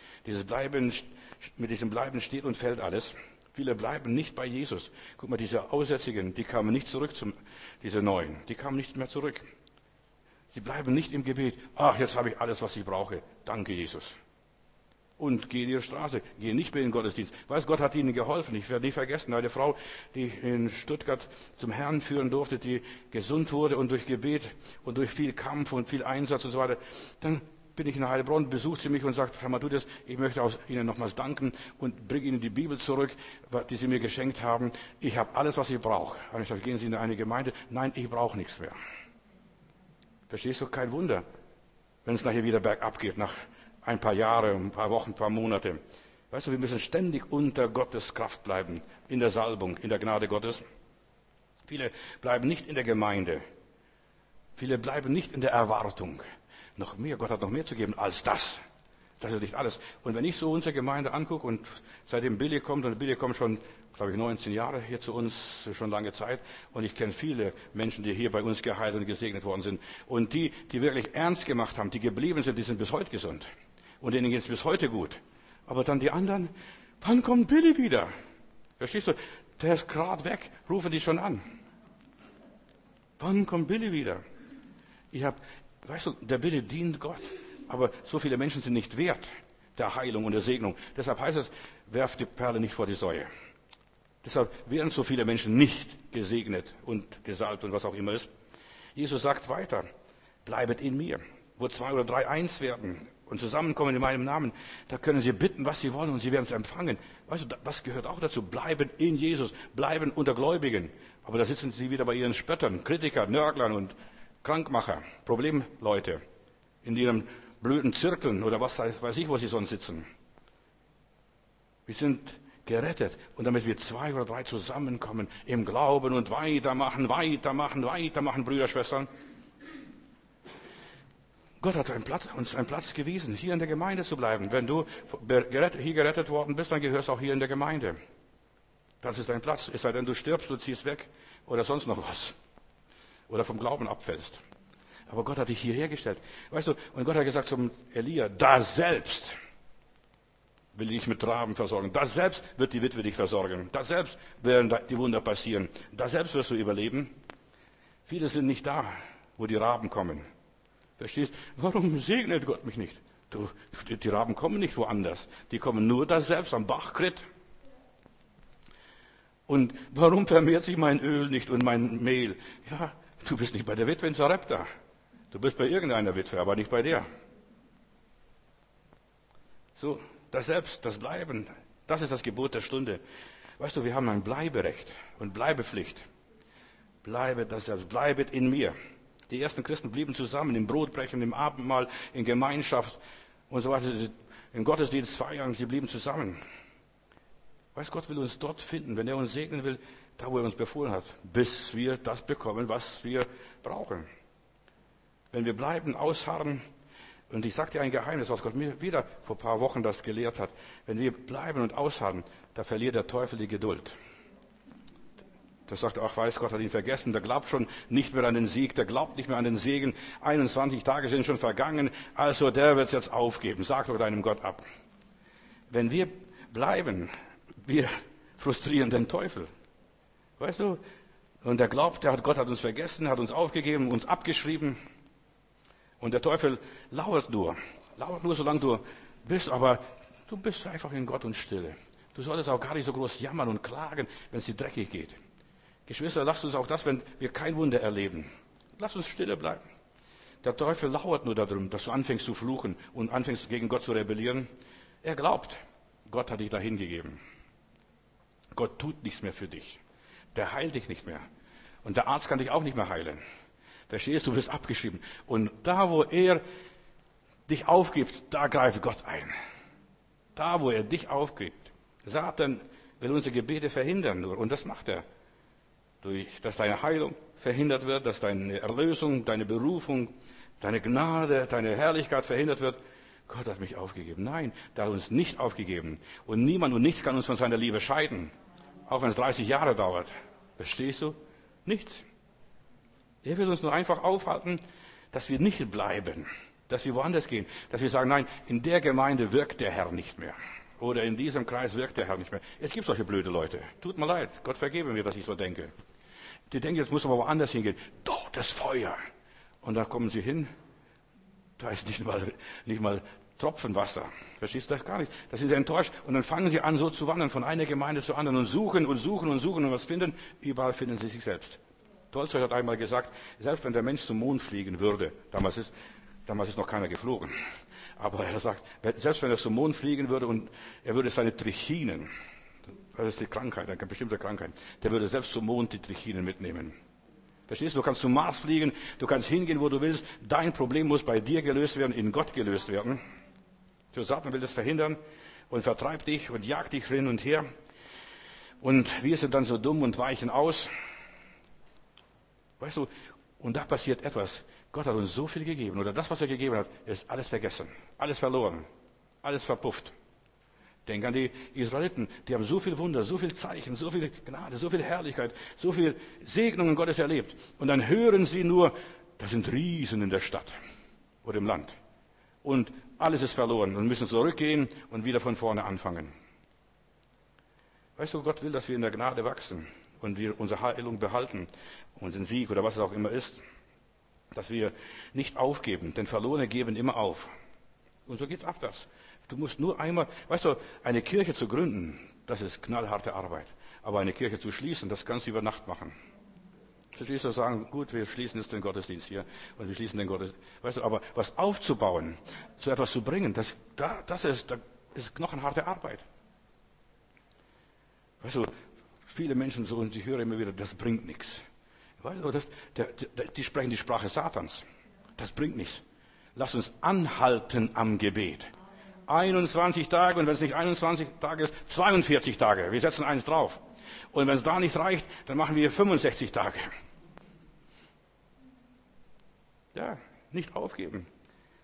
Mit diesem Bleiben steht und fällt alles. Viele bleiben nicht bei Jesus. Guck mal, diese Aussätzigen, die kamen nicht zurück diese Neuen. Die kamen nicht mehr zurück. Sie bleiben nicht im Gebet. Ach, jetzt habe ich alles, was ich brauche. Danke, Jesus. Und gehen ihre Straße. Gehen nicht mehr in den Gottesdienst. Weiß Gott hat ihnen geholfen. Ich werde nie vergessen, eine Frau, die ich in Stuttgart zum Herrn führen durfte, die gesund wurde und durch Gebet und durch viel Kampf und viel Einsatz und so weiter. Dann bin ich in Heilbronn, besucht sie mich und sagt, Herr Matthäus, ich möchte Ihnen nochmals danken und bringe Ihnen die Bibel zurück, die Sie mir geschenkt haben. Ich habe alles, was ich brauche. Und ich sage, gehen Sie in eine Gemeinde? Nein, ich brauche nichts mehr. Verstehst du? Kein Wunder, wenn es nachher wieder bergab geht, nach ein paar Jahren, ein paar Wochen, ein paar Monate. Weißt du, wir müssen ständig unter Gottes Kraft bleiben, in der Salbung, in der Gnade Gottes. Viele bleiben nicht in der Gemeinde. Viele bleiben nicht in der Erwartung. Noch mehr, Gott hat noch mehr zu geben als das. Das ist nicht alles. Und wenn ich so unsere Gemeinde angucke und seitdem Billy kommt, und Billy kommt schon, glaube ich, 19 Jahre hier zu uns, schon lange Zeit, und ich kenne viele Menschen, die hier bei uns geheilt und gesegnet worden sind. Und die wirklich ernst gemacht haben, die geblieben sind, die sind bis heute gesund. Und denen geht es bis heute gut. Aber dann die anderen, wann kommt Billy wieder? Verstehst du? Der ist gerade weg, rufen die schon an. Wann kommt Billy wieder? Weißt du, der Billy dient Gott. Aber so viele Menschen sind nicht wert der Heilung und der Segnung. Deshalb heißt es, werft die Perle nicht vor die Säue. Deshalb werden so viele Menschen nicht gesegnet und gesalbt und was auch immer ist. Jesus sagt weiter, bleibet in mir. Wo 2 oder 3 eins werden und zusammenkommen in meinem Namen, da können sie bitten, was sie wollen, und sie werden es empfangen. Weißt du, das gehört auch dazu. Bleiben in Jesus, bleiben unter Gläubigen. Aber da sitzen sie wieder bei ihren Spöttern, Kritikern, Nörglern und Krankmacher, Problemleute, in ihren blöden Zirkeln oder was weiß ich, wo sie sonst sitzen. Wir sind gerettet, und damit wir 2 oder 3 zusammenkommen im Glauben und weitermachen, Brüder, Schwestern. Gott hat uns einen Platz gewiesen, hier in der Gemeinde zu bleiben. Wenn du hier gerettet worden bist, dann gehörst du auch hier in der Gemeinde. Das ist dein Platz. Es sei denn, du stirbst, du ziehst weg oder sonst noch was. Oder vom Glauben abfällst. Aber Gott hat dich hierher gestellt. Weißt du, und Gott hat gesagt zum Elia, da selbst will ich dich mit Raben versorgen. Da selbst wird die Witwe dich versorgen. Da selbst werden die Wunder passieren. Da selbst wirst du überleben. Viele sind nicht da, wo die Raben kommen. Verstehst? Warum segnet Gott mich nicht? Die Raben kommen nicht woanders. Die kommen nur da selbst am Bachkrit. Und warum vermehrt sich mein Öl nicht und mein Mehl? Ja, du bist nicht bei der Witwe in Sarepta. Du bist bei irgendeiner Witwe, aber nicht bei der. So, das Selbst, das Bleiben, das ist das Gebot der Stunde. Weißt du, wir haben ein Bleiberecht und Bleibepflicht. Bleibe das Selbst, bleibet in mir. Die ersten Christen blieben zusammen im Brotbrechen, im Abendmahl, in Gemeinschaft und so weiter, im Gottesdienst feiern, sie blieben zusammen. Weißt, Gott will uns dort finden, wenn er uns segnen will, da wo er uns befohlen hat, bis wir das bekommen, was wir brauchen. Wenn wir bleiben, ausharren, und ich sage dir ein Geheimnis, was Gott mir wieder vor ein paar Wochen das gelehrt hat, wenn wir bleiben und ausharren, da verliert der Teufel die Geduld. Der sagt, ach weiß, Gott hat ihn vergessen, der glaubt schon nicht mehr an den Sieg, der glaubt nicht mehr an den Segen, 21 Tage sind schon vergangen, also der wird es jetzt aufgeben, sag doch deinem Gott ab. Wenn wir bleiben, wir frustrieren den Teufel. Weißt du? Und er glaubt, Gott hat uns vergessen, hat uns aufgegeben, uns abgeschrieben. Und der Teufel lauert nur, solange du bist, aber du bist einfach in Gott und Stille. Du solltest auch gar nicht so groß jammern und klagen, wenn es dir dreckig geht. Geschwister, lasst uns auch das, wenn wir kein Wunder erleben. Lasst uns stille bleiben. Der Teufel lauert nur darum, dass du anfängst zu fluchen und anfängst gegen Gott zu rebellieren. Er glaubt, Gott hat dich dahin gegeben. Gott tut nichts mehr für dich. Der heilt dich nicht mehr. Und der Arzt kann dich auch nicht mehr heilen. Verstehst du, wirst abgeschrieben. Und da, wo er dich aufgibt, da greift Gott ein. Da, wo er dich aufgibt. Satan will unsere Gebete verhindern nur. Und das macht er. Dass deine Heilung verhindert wird, dass deine Erlösung, deine Berufung, deine Gnade, deine Herrlichkeit verhindert wird. Gott hat mich aufgegeben. Nein, der hat uns nicht aufgegeben. Und niemand und nichts kann uns von seiner Liebe scheiden. Auch wenn es 30 Jahre dauert. Verstehst du? Nichts. Er will uns nur einfach aufhalten, dass wir nicht bleiben, dass wir woanders gehen, dass wir sagen, nein, in der Gemeinde wirkt der Herr nicht mehr. Oder in diesem Kreis wirkt der Herr nicht mehr. Es gibt solche blöde Leute. Tut mir leid. Gott vergebe mir, dass ich so denke. Die denken, jetzt muss man woanders hingehen. Dort ist Feuer. Und da kommen sie hin. Da ist nicht mal Tropfen Wasser. Verstehst du das gar nicht? Da sind sie enttäuscht. Und dann fangen sie an, so zu wandern, von einer Gemeinde zur anderen und suchen und suchen und suchen und was finden. Überall finden sie sich selbst. Tolstoi hat einmal gesagt, selbst wenn der Mensch zum Mond fliegen würde, damals ist noch keiner geflogen, aber er sagt, selbst wenn er zum Mond fliegen würde und er würde seine Trichinen, das ist die Krankheit, eine bestimmte Krankheit, der würde selbst zum Mond die Trichinen mitnehmen. Verstehst du, du kannst zum Mars fliegen, du kannst hingehen, wo du willst, dein Problem muss bei dir gelöst werden, in Gott gelöst werden. So Satan will das verhindern und vertreibt dich und jagt dich hin und her. Und wir sind dann so dumm und weichen aus. Weißt du, und da passiert etwas. Gott hat uns so viel gegeben, oder das, was er gegeben hat, ist alles vergessen, alles verloren, alles verpufft. Denk an die Israeliten, die haben so viel Wunder, so viel Zeichen, so viel Gnade, so viel Herrlichkeit, so viel Segnungen Gottes erlebt. Und dann hören sie nur, da sind Riesen in der Stadt oder im Land. Und alles ist verloren und müssen zurückgehen und wieder von vorne anfangen. Weißt du, Gott will, dass wir in der Gnade wachsen. Und wir unsere Heilung behalten, unseren Sieg oder was es auch immer ist, dass wir nicht aufgeben, denn Verlorene geben immer auf. Und so geht's abwärts. Du musst nur einmal, weißt du, eine Kirche zu gründen, das ist knallharte Arbeit. Aber eine Kirche zu schließen, das kannst du über Nacht machen. Verstehst du, sagen, gut, wir schließen jetzt den Gottesdienst hier und wir schließen den Gottesdienst. Weißt du, aber was aufzubauen, zu etwas zu bringen, das ist knochenharte Arbeit. Weißt du, viele Menschen so, und ich höre immer wieder, das bringt nichts. Weißt du, die sprechen die Sprache Satans. Das bringt nichts. Lass uns anhalten am Gebet. 21 Tage, und wenn es nicht 21 Tage ist, 42 Tage. Wir setzen eins drauf. Und wenn es da nicht reicht, dann machen wir 65 Tage. Ja, nicht aufgeben.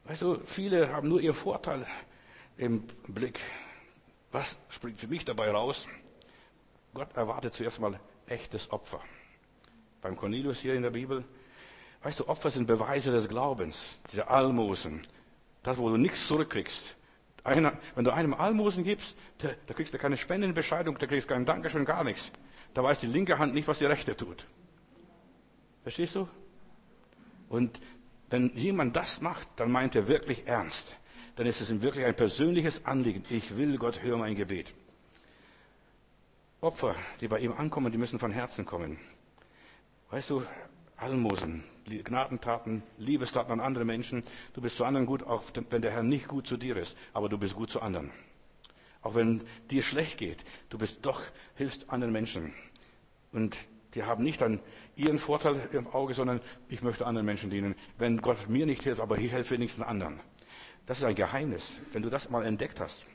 Weißt du, viele haben nur ihren Vorteil im Blick. Was springt für mich dabei raus? Gott erwartet zuerst mal echtes Opfer. Beim Cornelius hier in der Bibel, weißt du, Opfer sind Beweise des Glaubens, diese Almosen. Das, wo du nichts zurückkriegst. Wenn du einem Almosen gibst, da kriegst du keine Spendenbescheinigung, da kriegst du kein Dankeschön, gar nichts. Da weiß die linke Hand nicht, was die rechte tut. Verstehst du? Und wenn jemand das macht, dann meint er wirklich ernst. Dann ist es ihm wirklich ein persönliches Anliegen. Ich will Gott, höre mein Gebet. Opfer, die bei ihm ankommen, die müssen von Herzen kommen. Weißt du, Almosen, Gnadentaten, Liebestaten an andere Menschen. Du bist zu anderen gut, auch wenn der Herr nicht gut zu dir ist, aber du bist gut zu anderen. Auch wenn dir schlecht geht, du bist doch, hilfst anderen Menschen. Und die haben nicht dann ihren Vorteil im Auge, sondern ich möchte anderen Menschen dienen. Wenn Gott mir nicht hilft, aber ich helfe wenigstens anderen. Das ist ein Geheimnis, wenn du das mal entdeckt hast.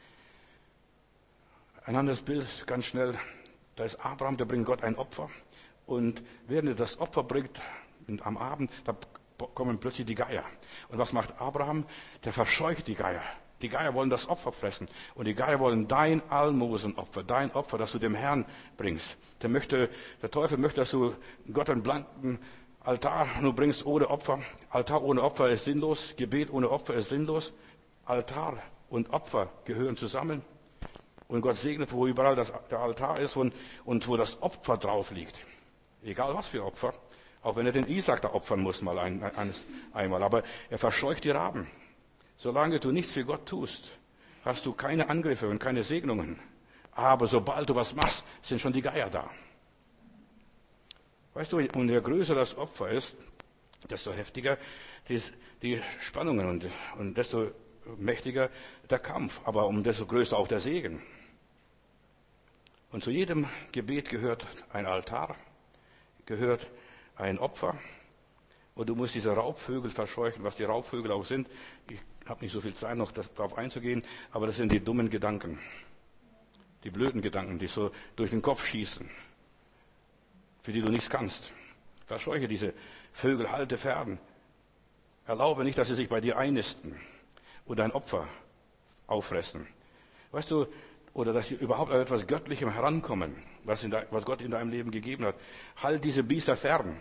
Ein anderes Bild, ganz schnell, da ist Abraham, der bringt Gott ein Opfer. Und während er das Opfer bringt, am Abend, da kommen plötzlich die Geier. Und was macht Abraham? Der verscheucht die Geier. Die Geier wollen das Opfer fressen. Und die Geier wollen dein Almosenopfer, dein Opfer, das du dem Herrn bringst. Der Teufel möchte, dass du Gott einen blanken Altar nur bringst ohne Opfer. Altar ohne Opfer ist sinnlos. Gebet ohne Opfer ist sinnlos. Altar und Opfer gehören zusammen. Und Gott segnet, wo überall der Altar ist und wo das Opfer drauf liegt. Egal was für Opfer. Auch wenn er den Isaak da opfern muss einmal. Aber er verscheucht die Raben. Solange du nichts für Gott tust, hast du keine Angriffe und keine Segnungen. Aber sobald du was machst, sind schon die Geier da. Weißt du, und je größer das Opfer ist, desto heftiger die Spannungen und desto mächtiger der Kampf. Aber desto größer auch der Segen. Und zu jedem Gebet gehört ein Altar, gehört ein Opfer. Und du musst diese Raubvögel verscheuchen, was die Raubvögel auch sind. Ich habe nicht so viel Zeit noch darauf einzugehen, aber das sind die dummen Gedanken. Die blöden Gedanken, die so durch den Kopf schießen, für die du nichts kannst. Verscheuche diese Vögel, halte fern. Erlaube nicht, dass sie sich bei dir einnisten und dein Opfer auffressen. Weißt du, oder dass sie überhaupt an etwas Göttlichem herankommen, was Gott in deinem Leben gegeben hat. Halt diese Biester fern.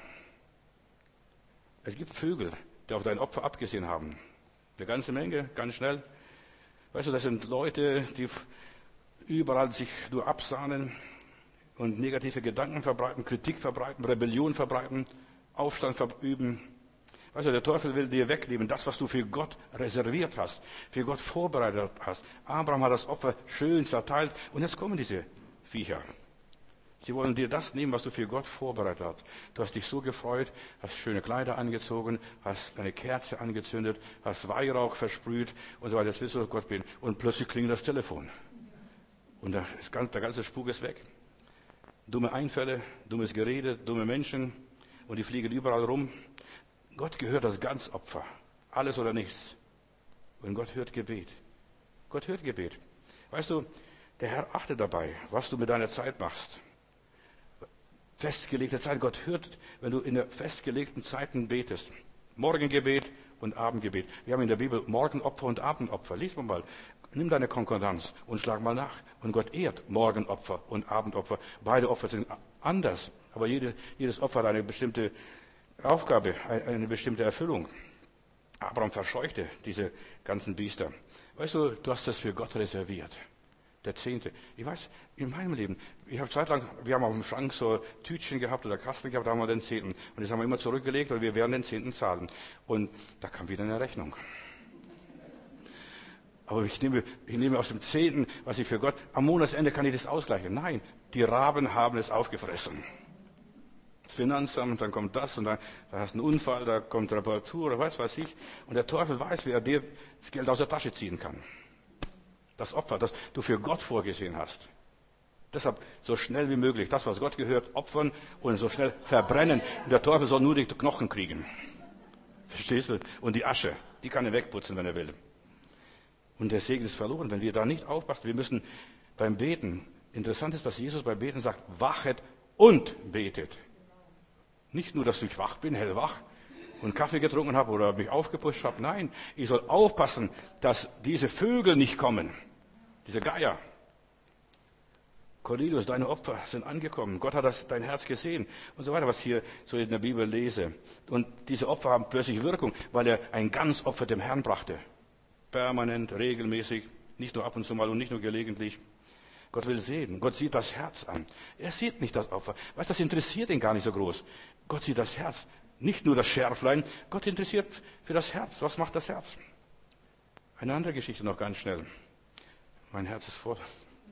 Es gibt Vögel, die auf dein Opfer abgesehen haben. Eine ganze Menge, ganz schnell. Weißt du, das sind Leute, die überall sich nur absahnen und negative Gedanken verbreiten, Kritik verbreiten, Rebellion verbreiten, Aufstand verüben. Weißt du, der Teufel will dir wegnehmen, das, was du für Gott reserviert hast, für Gott vorbereitet hast. Abraham hat das Opfer schön zerteilt und jetzt kommen diese Viecher. Sie wollen dir das nehmen, was du für Gott vorbereitet hast. Du hast dich so gefreut, hast schöne Kleider angezogen, hast eine Kerze angezündet, hast Weihrauch versprüht und so weiter. Jetzt willst du Gott beten. Und plötzlich klingelt das Telefon. Und der ganze Spuk ist weg. Dumme Einfälle, dummes Gerede, dumme Menschen und die fliegen überall rum. Gott gehört das Ganzopfer. Alles oder nichts. Und Gott hört Gebet. Gott hört Gebet. Weißt du, der Herr achtet dabei, was du mit deiner Zeit machst. Festgelegte Zeit. Gott hört, wenn du in der festgelegten Zeiten betest. Morgengebet und Abendgebet. Wir haben in der Bibel Morgenopfer und Abendopfer. Lies mal. Nimm deine Konkordanz und schlag mal nach. Und Gott ehrt Morgenopfer und Abendopfer. Beide Opfer sind anders. Aber jedes Opfer hat eine bestimmte Aufgabe, eine bestimmte Erfüllung. Abraham verscheuchte diese ganzen Biester. Weißt du, du hast das für Gott reserviert. Der Zehnte. Ich weiß, in meinem Leben, wir haben auf dem Schrank so Tütchen gehabt oder Kasten gehabt, da haben wir den Zehnten. Und das haben wir immer zurückgelegt und wir werden den Zehnten zahlen. Und da kam wieder eine Rechnung. Aber ich nehme aus dem Zehnten, was ich für Gott, am Monatsende kann ich das ausgleichen. Nein, die Raben haben es aufgefressen. Das Finanzamt, dann kommt das und dann hast du einen Unfall, da kommt Reparatur oder was ich. Und der Teufel weiß, wie er dir das Geld aus der Tasche ziehen kann. Das Opfer, das du für Gott vorgesehen hast. Deshalb so schnell wie möglich, das, was Gott gehört, opfern und so schnell verbrennen. Und der Teufel soll nur die Knochen kriegen. Verstehst du? Und die Asche, die kann er wegputzen, wenn er will. Und der Segen ist verloren, wenn wir da nicht aufpassen. Wir müssen beim Beten, interessant ist, dass Jesus beim Beten sagt, wachet und betet. Nicht nur, dass ich wach bin, hellwach, und Kaffee getrunken habe oder mich aufgepusht habe. Nein, ich soll aufpassen, dass diese Vögel nicht kommen, diese Geier. Cornelius, deine Opfer sind angekommen. Gott hat dein Herz gesehen und so weiter, was hier so in der Bibel lese. Und diese Opfer haben plötzlich Wirkung, weil er ein Ganzopfer dem Herrn brachte. Permanent, regelmäßig, nicht nur ab und zu mal und nicht nur gelegentlich. Gott will sehen. Gott sieht das Herz an. Er sieht nicht das Opfer. Weißt, das interessiert ihn gar nicht so groß. Gott sieht das Herz. Nicht nur das Schärflein. Gott interessiert für das Herz. Was macht das Herz? Eine andere Geschichte noch ganz schnell. Mein Herz ist voll.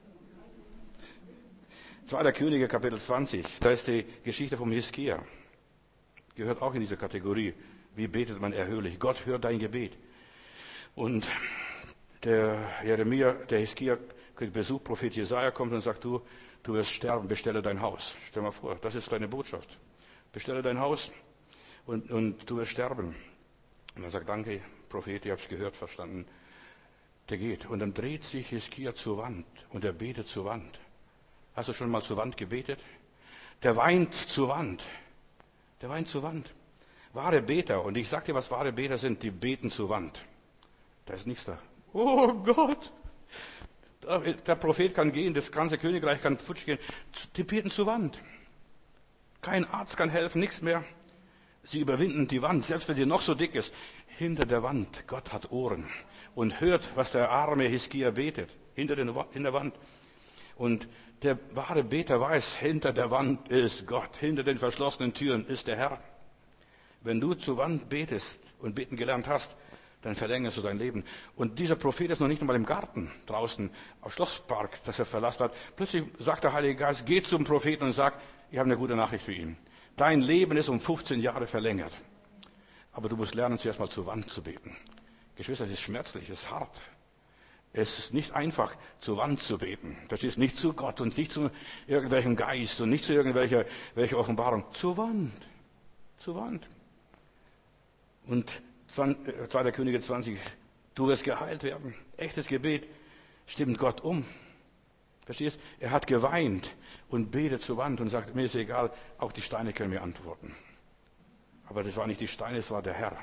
2. Könige, Kapitel 20. Da ist die Geschichte vom Hiskia. Gehört auch in diese Kategorie. Wie betet man erhörlich? Gott hört dein Gebet. Und der Jeremia, der Hiskia, kriegt Besuch, Prophet Jesaja kommt und sagt, du wirst sterben, bestelle dein Haus. Stell mal vor, das ist deine Botschaft. Bestelle dein Haus und du wirst sterben. Und er sagt, danke, Prophet, ihr habt es gehört, verstanden. Der geht. Und dann dreht sich Hiskia zur Wand und er betet zur Wand. Hast du schon mal zur Wand gebetet? Der weint zur Wand. Der weint zur Wand. Wahre Beter, und ich sag dir, was wahre Beter sind, die beten zur Wand. Da ist nichts da. Oh Gott! Der Prophet kann gehen, das ganze Königreich kann futsch gehen. Die beten zur Wand. Kein Arzt kann helfen, nichts mehr. Sie überwinden die Wand, selbst wenn die noch so dick ist. Hinter der Wand, Gott hat Ohren und hört, was der arme Hiskia betet. In der Wand. Und der wahre Beter weiß, hinter der Wand ist Gott. Hinter den verschlossenen Türen ist der Herr. Wenn du zur Wand betest und beten gelernt hast, dann verlängerst du dein Leben. Und dieser Prophet ist noch nicht einmal im Garten draußen, am Schlosspark, das er verlassen hat. Plötzlich sagt der Heilige Geist, geh zum Propheten und sag, ich habe eine gute Nachricht für ihn. Dein Leben ist um 15 Jahre verlängert. Aber du musst lernen, zuerst mal zur Wand zu beten. Geschwister, es ist schmerzlich, es ist hart. Es ist nicht einfach, zur Wand zu beten. Das ist nicht zu Gott und nicht zu irgendwelchem Geist und nicht zu irgendwelcher Offenbarung. Zur Wand. Zur Wand. Und 2. Könige 20, du wirst geheilt werden. Echtes Gebet stimmt Gott um. Verstehst? Er hat geweint und betet zur Wand und sagt, mir ist egal, auch die Steine können mir antworten. Aber das war nicht die Steine, es war der Herr.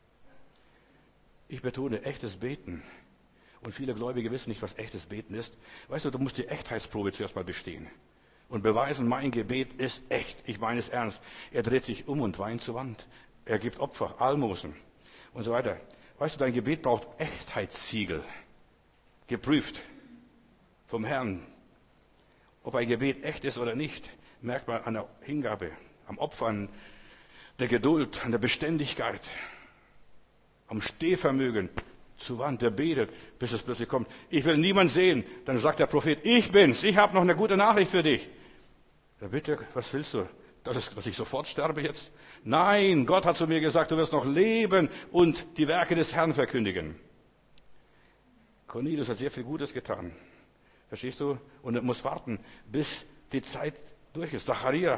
Ich betone echtes Beten. Und viele Gläubige wissen nicht, was echtes Beten ist. Weißt du, du musst die Echtheitsprobe zuerst mal bestehen. Und beweisen, mein Gebet ist echt. Ich meine es ernst. Er dreht sich um und weint zur Wand. Er gibt Opfer, Almosen und so weiter. Weißt du, dein Gebet braucht Echtheitssiegel. Geprüft vom Herrn. Ob ein Gebet echt ist oder nicht, merkt man an der Hingabe, am Opfer, an der Geduld, an der Beständigkeit, am Stehvermögen. Zur Wand, der betet, bis es plötzlich kommt. Ich will niemand sehen. Dann sagt der Prophet, ich bin's. Ich habe noch eine gute Nachricht für dich. Ja, bitte, was willst du? Dass ich sofort sterbe jetzt? Nein, Gott hat zu mir gesagt, du wirst noch leben und die Werke des Herrn verkündigen. Cornelius hat sehr viel Gutes getan. Verstehst du? Und er muss warten, bis die Zeit durch ist.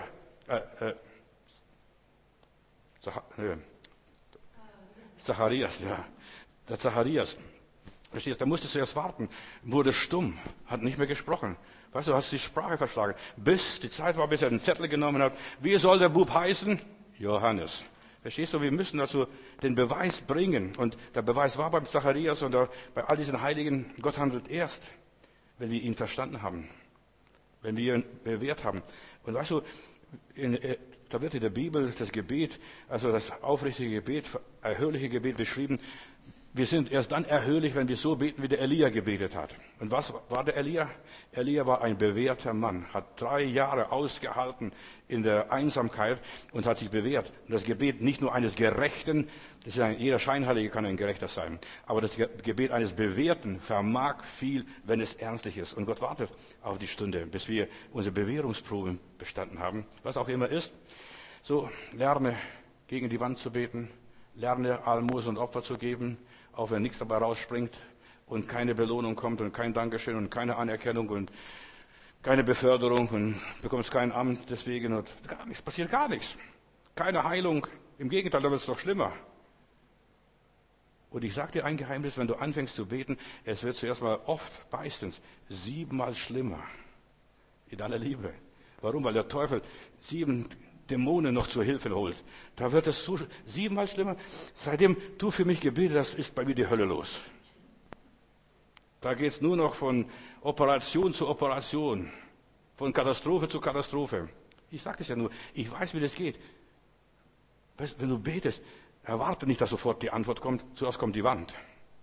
Zacharias, ja. Der Zacharias, verstehst du, da musste zuerst warten, wurde stumm, hat nicht mehr gesprochen. Weißt du, hast die Sprache verschlagen. Bis die Zeit war, bis er den Zettel genommen hat. Wie soll der Bub heißen? Johannes. Verstehst du, wir müssen also den Beweis bringen. Und der Beweis war beim Zacharias und bei all diesen Heiligen, Gott handelt erst, wenn wir ihn verstanden haben. Wenn wir ihn bewährt haben. Und weißt du, da wird in der Bibel das Gebet, also das aufrichtige Gebet, erhörliche Gebet beschrieben. Wir sind erst dann erhörlich, wenn wir so beten, wie der Elia gebetet hat. Und was war der Elia? Elia war ein bewährter Mann, hat 3 Jahre ausgehalten in der Einsamkeit und hat sich bewährt. Und das Gebet nicht nur eines Gerechten, jeder Scheinheilige kann ein Gerechter sein, aber das Gebet eines Bewährten vermag viel, wenn es ernstlich ist. Und Gott wartet auf die Stunde, bis wir unsere Bewährungsproben bestanden haben, was auch immer ist. So, lerne gegen die Wand zu beten, lerne Almosen und Opfer zu geben, auch wenn nichts dabei rausspringt und keine Belohnung kommt und kein Dankeschön und keine Anerkennung und keine Beförderung und bekommst kein Amt deswegen und gar nichts, passiert gar nichts. Keine Heilung, im Gegenteil, da wird es doch schlimmer. Und ich sage dir ein Geheimnis, wenn du anfängst zu beten, es wird zuerst mal oft, meistens, 7-mal schlimmer. In aller Liebe. Warum? Weil der Teufel 7 Dämonen noch zur Hilfe holt. Da wird es 7-mal schlimmer. Seitdem du für mich gebetet hast, ist bei mir die Hölle los. Da geht es nur noch von Operation zu Operation, von Katastrophe zu Katastrophe. Ich sage es ja nur, ich weiß, wie das geht. Weißt, wenn du betest, erwarte nicht, dass sofort die Antwort kommt. Zuerst kommt die Wand.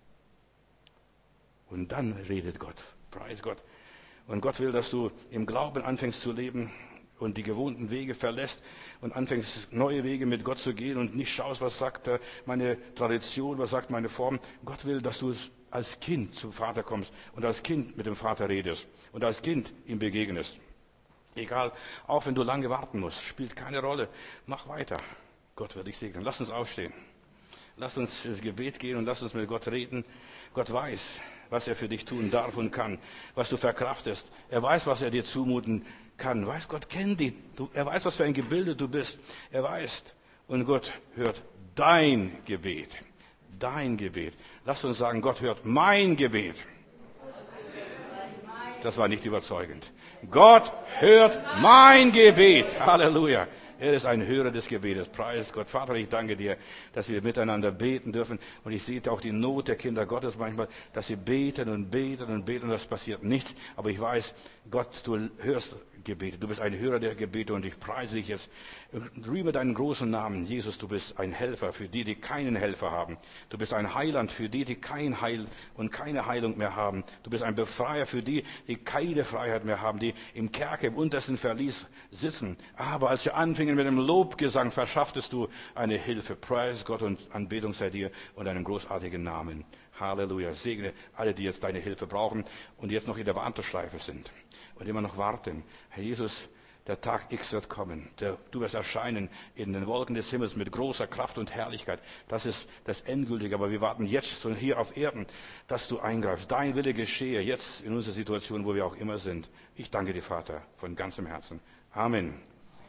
Und dann redet Gott. Preis Gott. Und Gott will, dass du im Glauben anfängst zu leben und die gewohnten Wege verlässt und anfängst, neue Wege mit Gott zu gehen und nicht schaust, was sagt meine Tradition, was sagt meine Form. Gott will, dass du als Kind zum Vater kommst und als Kind mit dem Vater redest und als Kind ihm begegnest. Egal, auch wenn du lange warten musst, spielt keine Rolle. Mach weiter. Gott wird dich segnen. Lass uns aufstehen. Lass uns ins Gebet gehen und lass uns mit Gott reden. Gott weiß, was er für dich tun darf und kann, was du verkraftest. Er weiß, was er dir zumuten kann. Weiß, Gott kennt dich. Er weiß, was für ein Gebilde du bist. Er weiß. Und Gott hört dein Gebet. Dein Gebet. Lass uns sagen, Gott hört mein Gebet. Das war nicht überzeugend. Gott hört mein Gebet. Halleluja. Er ist ein Hörer des Gebetes. Preis Gott. Vater, ich danke dir, dass wir miteinander beten dürfen. Und ich sehe auch die Not der Kinder Gottes manchmal, dass sie beten und beten und beten und das passiert nichts. Aber ich weiß, Gott, du hörst Gebete. Du bist ein Hörer der Gebete und ich preise dich jetzt. Rühme deinen großen Namen. Jesus, du bist ein Helfer für die, die keinen Helfer haben. Du bist ein Heiland für die, die kein Heil und keine Heilung mehr haben. Du bist ein Befreier für die, die keine Freiheit mehr haben, die im Kerker, im untersten Verlies sitzen. Aber als wir anfingen mit dem Lobgesang, verschafftest du eine Hilfe. Preis Gott und Anbetung sei dir und deinem großartigen Namen. Halleluja. Segne alle, die jetzt deine Hilfe brauchen und jetzt noch in der Warteschleife sind und immer noch warten. Herr Jesus, der Tag X wird kommen. Du wirst erscheinen in den Wolken des Himmels mit großer Kraft und Herrlichkeit. Das ist das Endgültige. Aber wir warten jetzt und hier auf Erden, dass du eingreifst. Dein Wille geschehe jetzt in unserer Situation, wo wir auch immer sind. Ich danke dir, Vater, von ganzem Herzen. Amen.